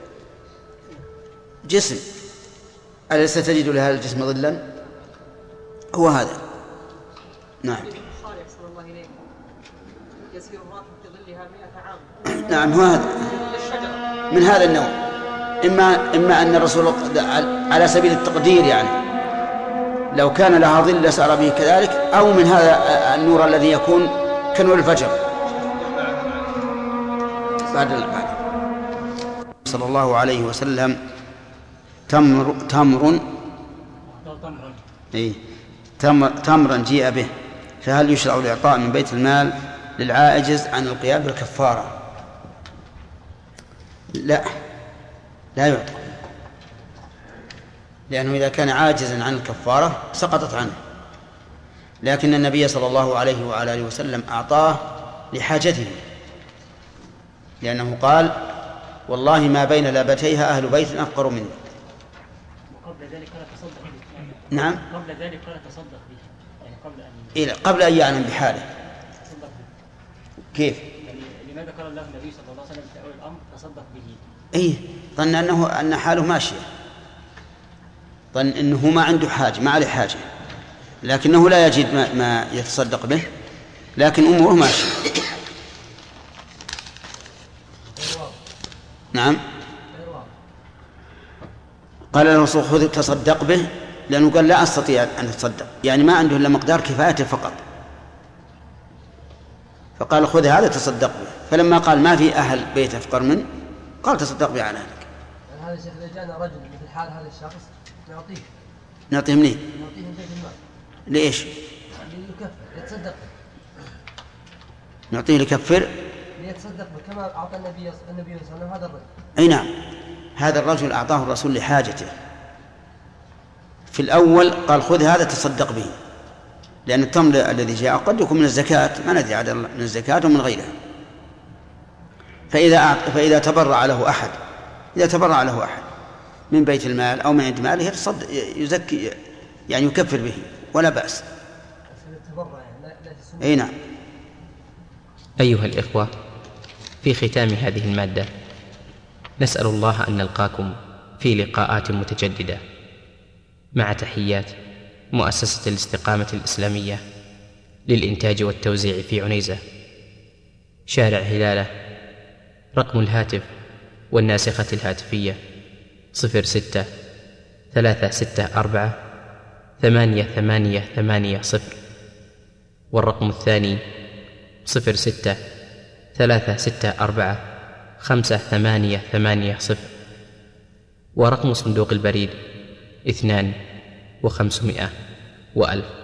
جسم أليس تجد لهذا الجسم ظلا؟ هو هذا. نعم. نعم هو هذا من هذا النوع. إما إما أن الرسول على سبيل التقدير يعني لو كان لها ظل لسار به كذلك، أو من هذا النور الذي يكون كنور الفجر. بعد بعد صلى الله عليه وسلم تمر تمر إيه تمر تمرا جيء به، فهل يشرع الإعطاء من بيت المال للعاجز عن القيام بالكفارة؟ لا لا يعطى، لأنه إذا كان عاجزا عن الكفارة سقطت عنه، لكن النبي صلى الله عليه وعلى آله وسلم أعطاه لحاجته، لأنه قال والله ما بين لابتيها أهل بيت أفقر مني. وقبل ذلك قال تصدق به. نعم قبل ذلك قال تصدق به، يعني قبل أن إيه قبل أن يعلم بحاله. تصدق به. كيف؟ يعني لماذا قال له النبي صلى الله عليه وسلم في أول الأمر تصدق به؟ إيه ظن أنه أن حاله ماشية، ظن أنه ما عنده حاجة، ما عليه حاجة، لكنه لا يجد ما, ما يتصدق به، لكن أموره ماشية. نعم قال الرسول خذ تصدق به، لأنه قال لا أستطيع أن أتصدق، يعني ما عنده إلا مقدار كفايته فقط، فقال خذ هذا تصدق به، فلما قال ما في أهل بيت أفقر منه قال تصدق به على أهلك. يعني هذا الشيخ إذا جاءنا رجل مثل حال هذا الشخص نعطيه نعطيه منين؟ نعطيه من بيت المال. ليش؟ ليكفر يتصدق به. نعطيه ليكفر؟ ليتصدق به كما أعطى النبي النبي صلى الله عليه وسلم هذا الرجل. أي نعم، هذا الرجل أعطاه الرسول لحاجته. في الأول قال خذ هذا تصدق به، لأن التمر الذي جاء قد يكون من الزكاة، ما ندري عاد من الزكاة ومن غيرها. فإذا أعط... فإذا تبرع له أحد إذا تبرع له أحد من بيت المال أو من عند ماله يتصدق يزكي، يعني يكفر به ولا بأس. أي نعم. أيها الإخوة، في ختام هذه المادة نسأل الله أن نلقاكم في لقاءات متجددة، مع تحيات مؤسسة الاستقامة الإسلامية للإنتاج والتوزيع في عنيزة، شارع هلالة. رقم الهاتف والناسخة الهاتفية صفر ستة ثلاثة ستة أربعة ثمانية ثمانية ثمانية صفر، والرقم الثاني صفر ستة ثلاثة ستة أربعة خمسة ثمانية ثمانية صفر، ورقم صندوق البريد اثنان وخمسمائة وألف.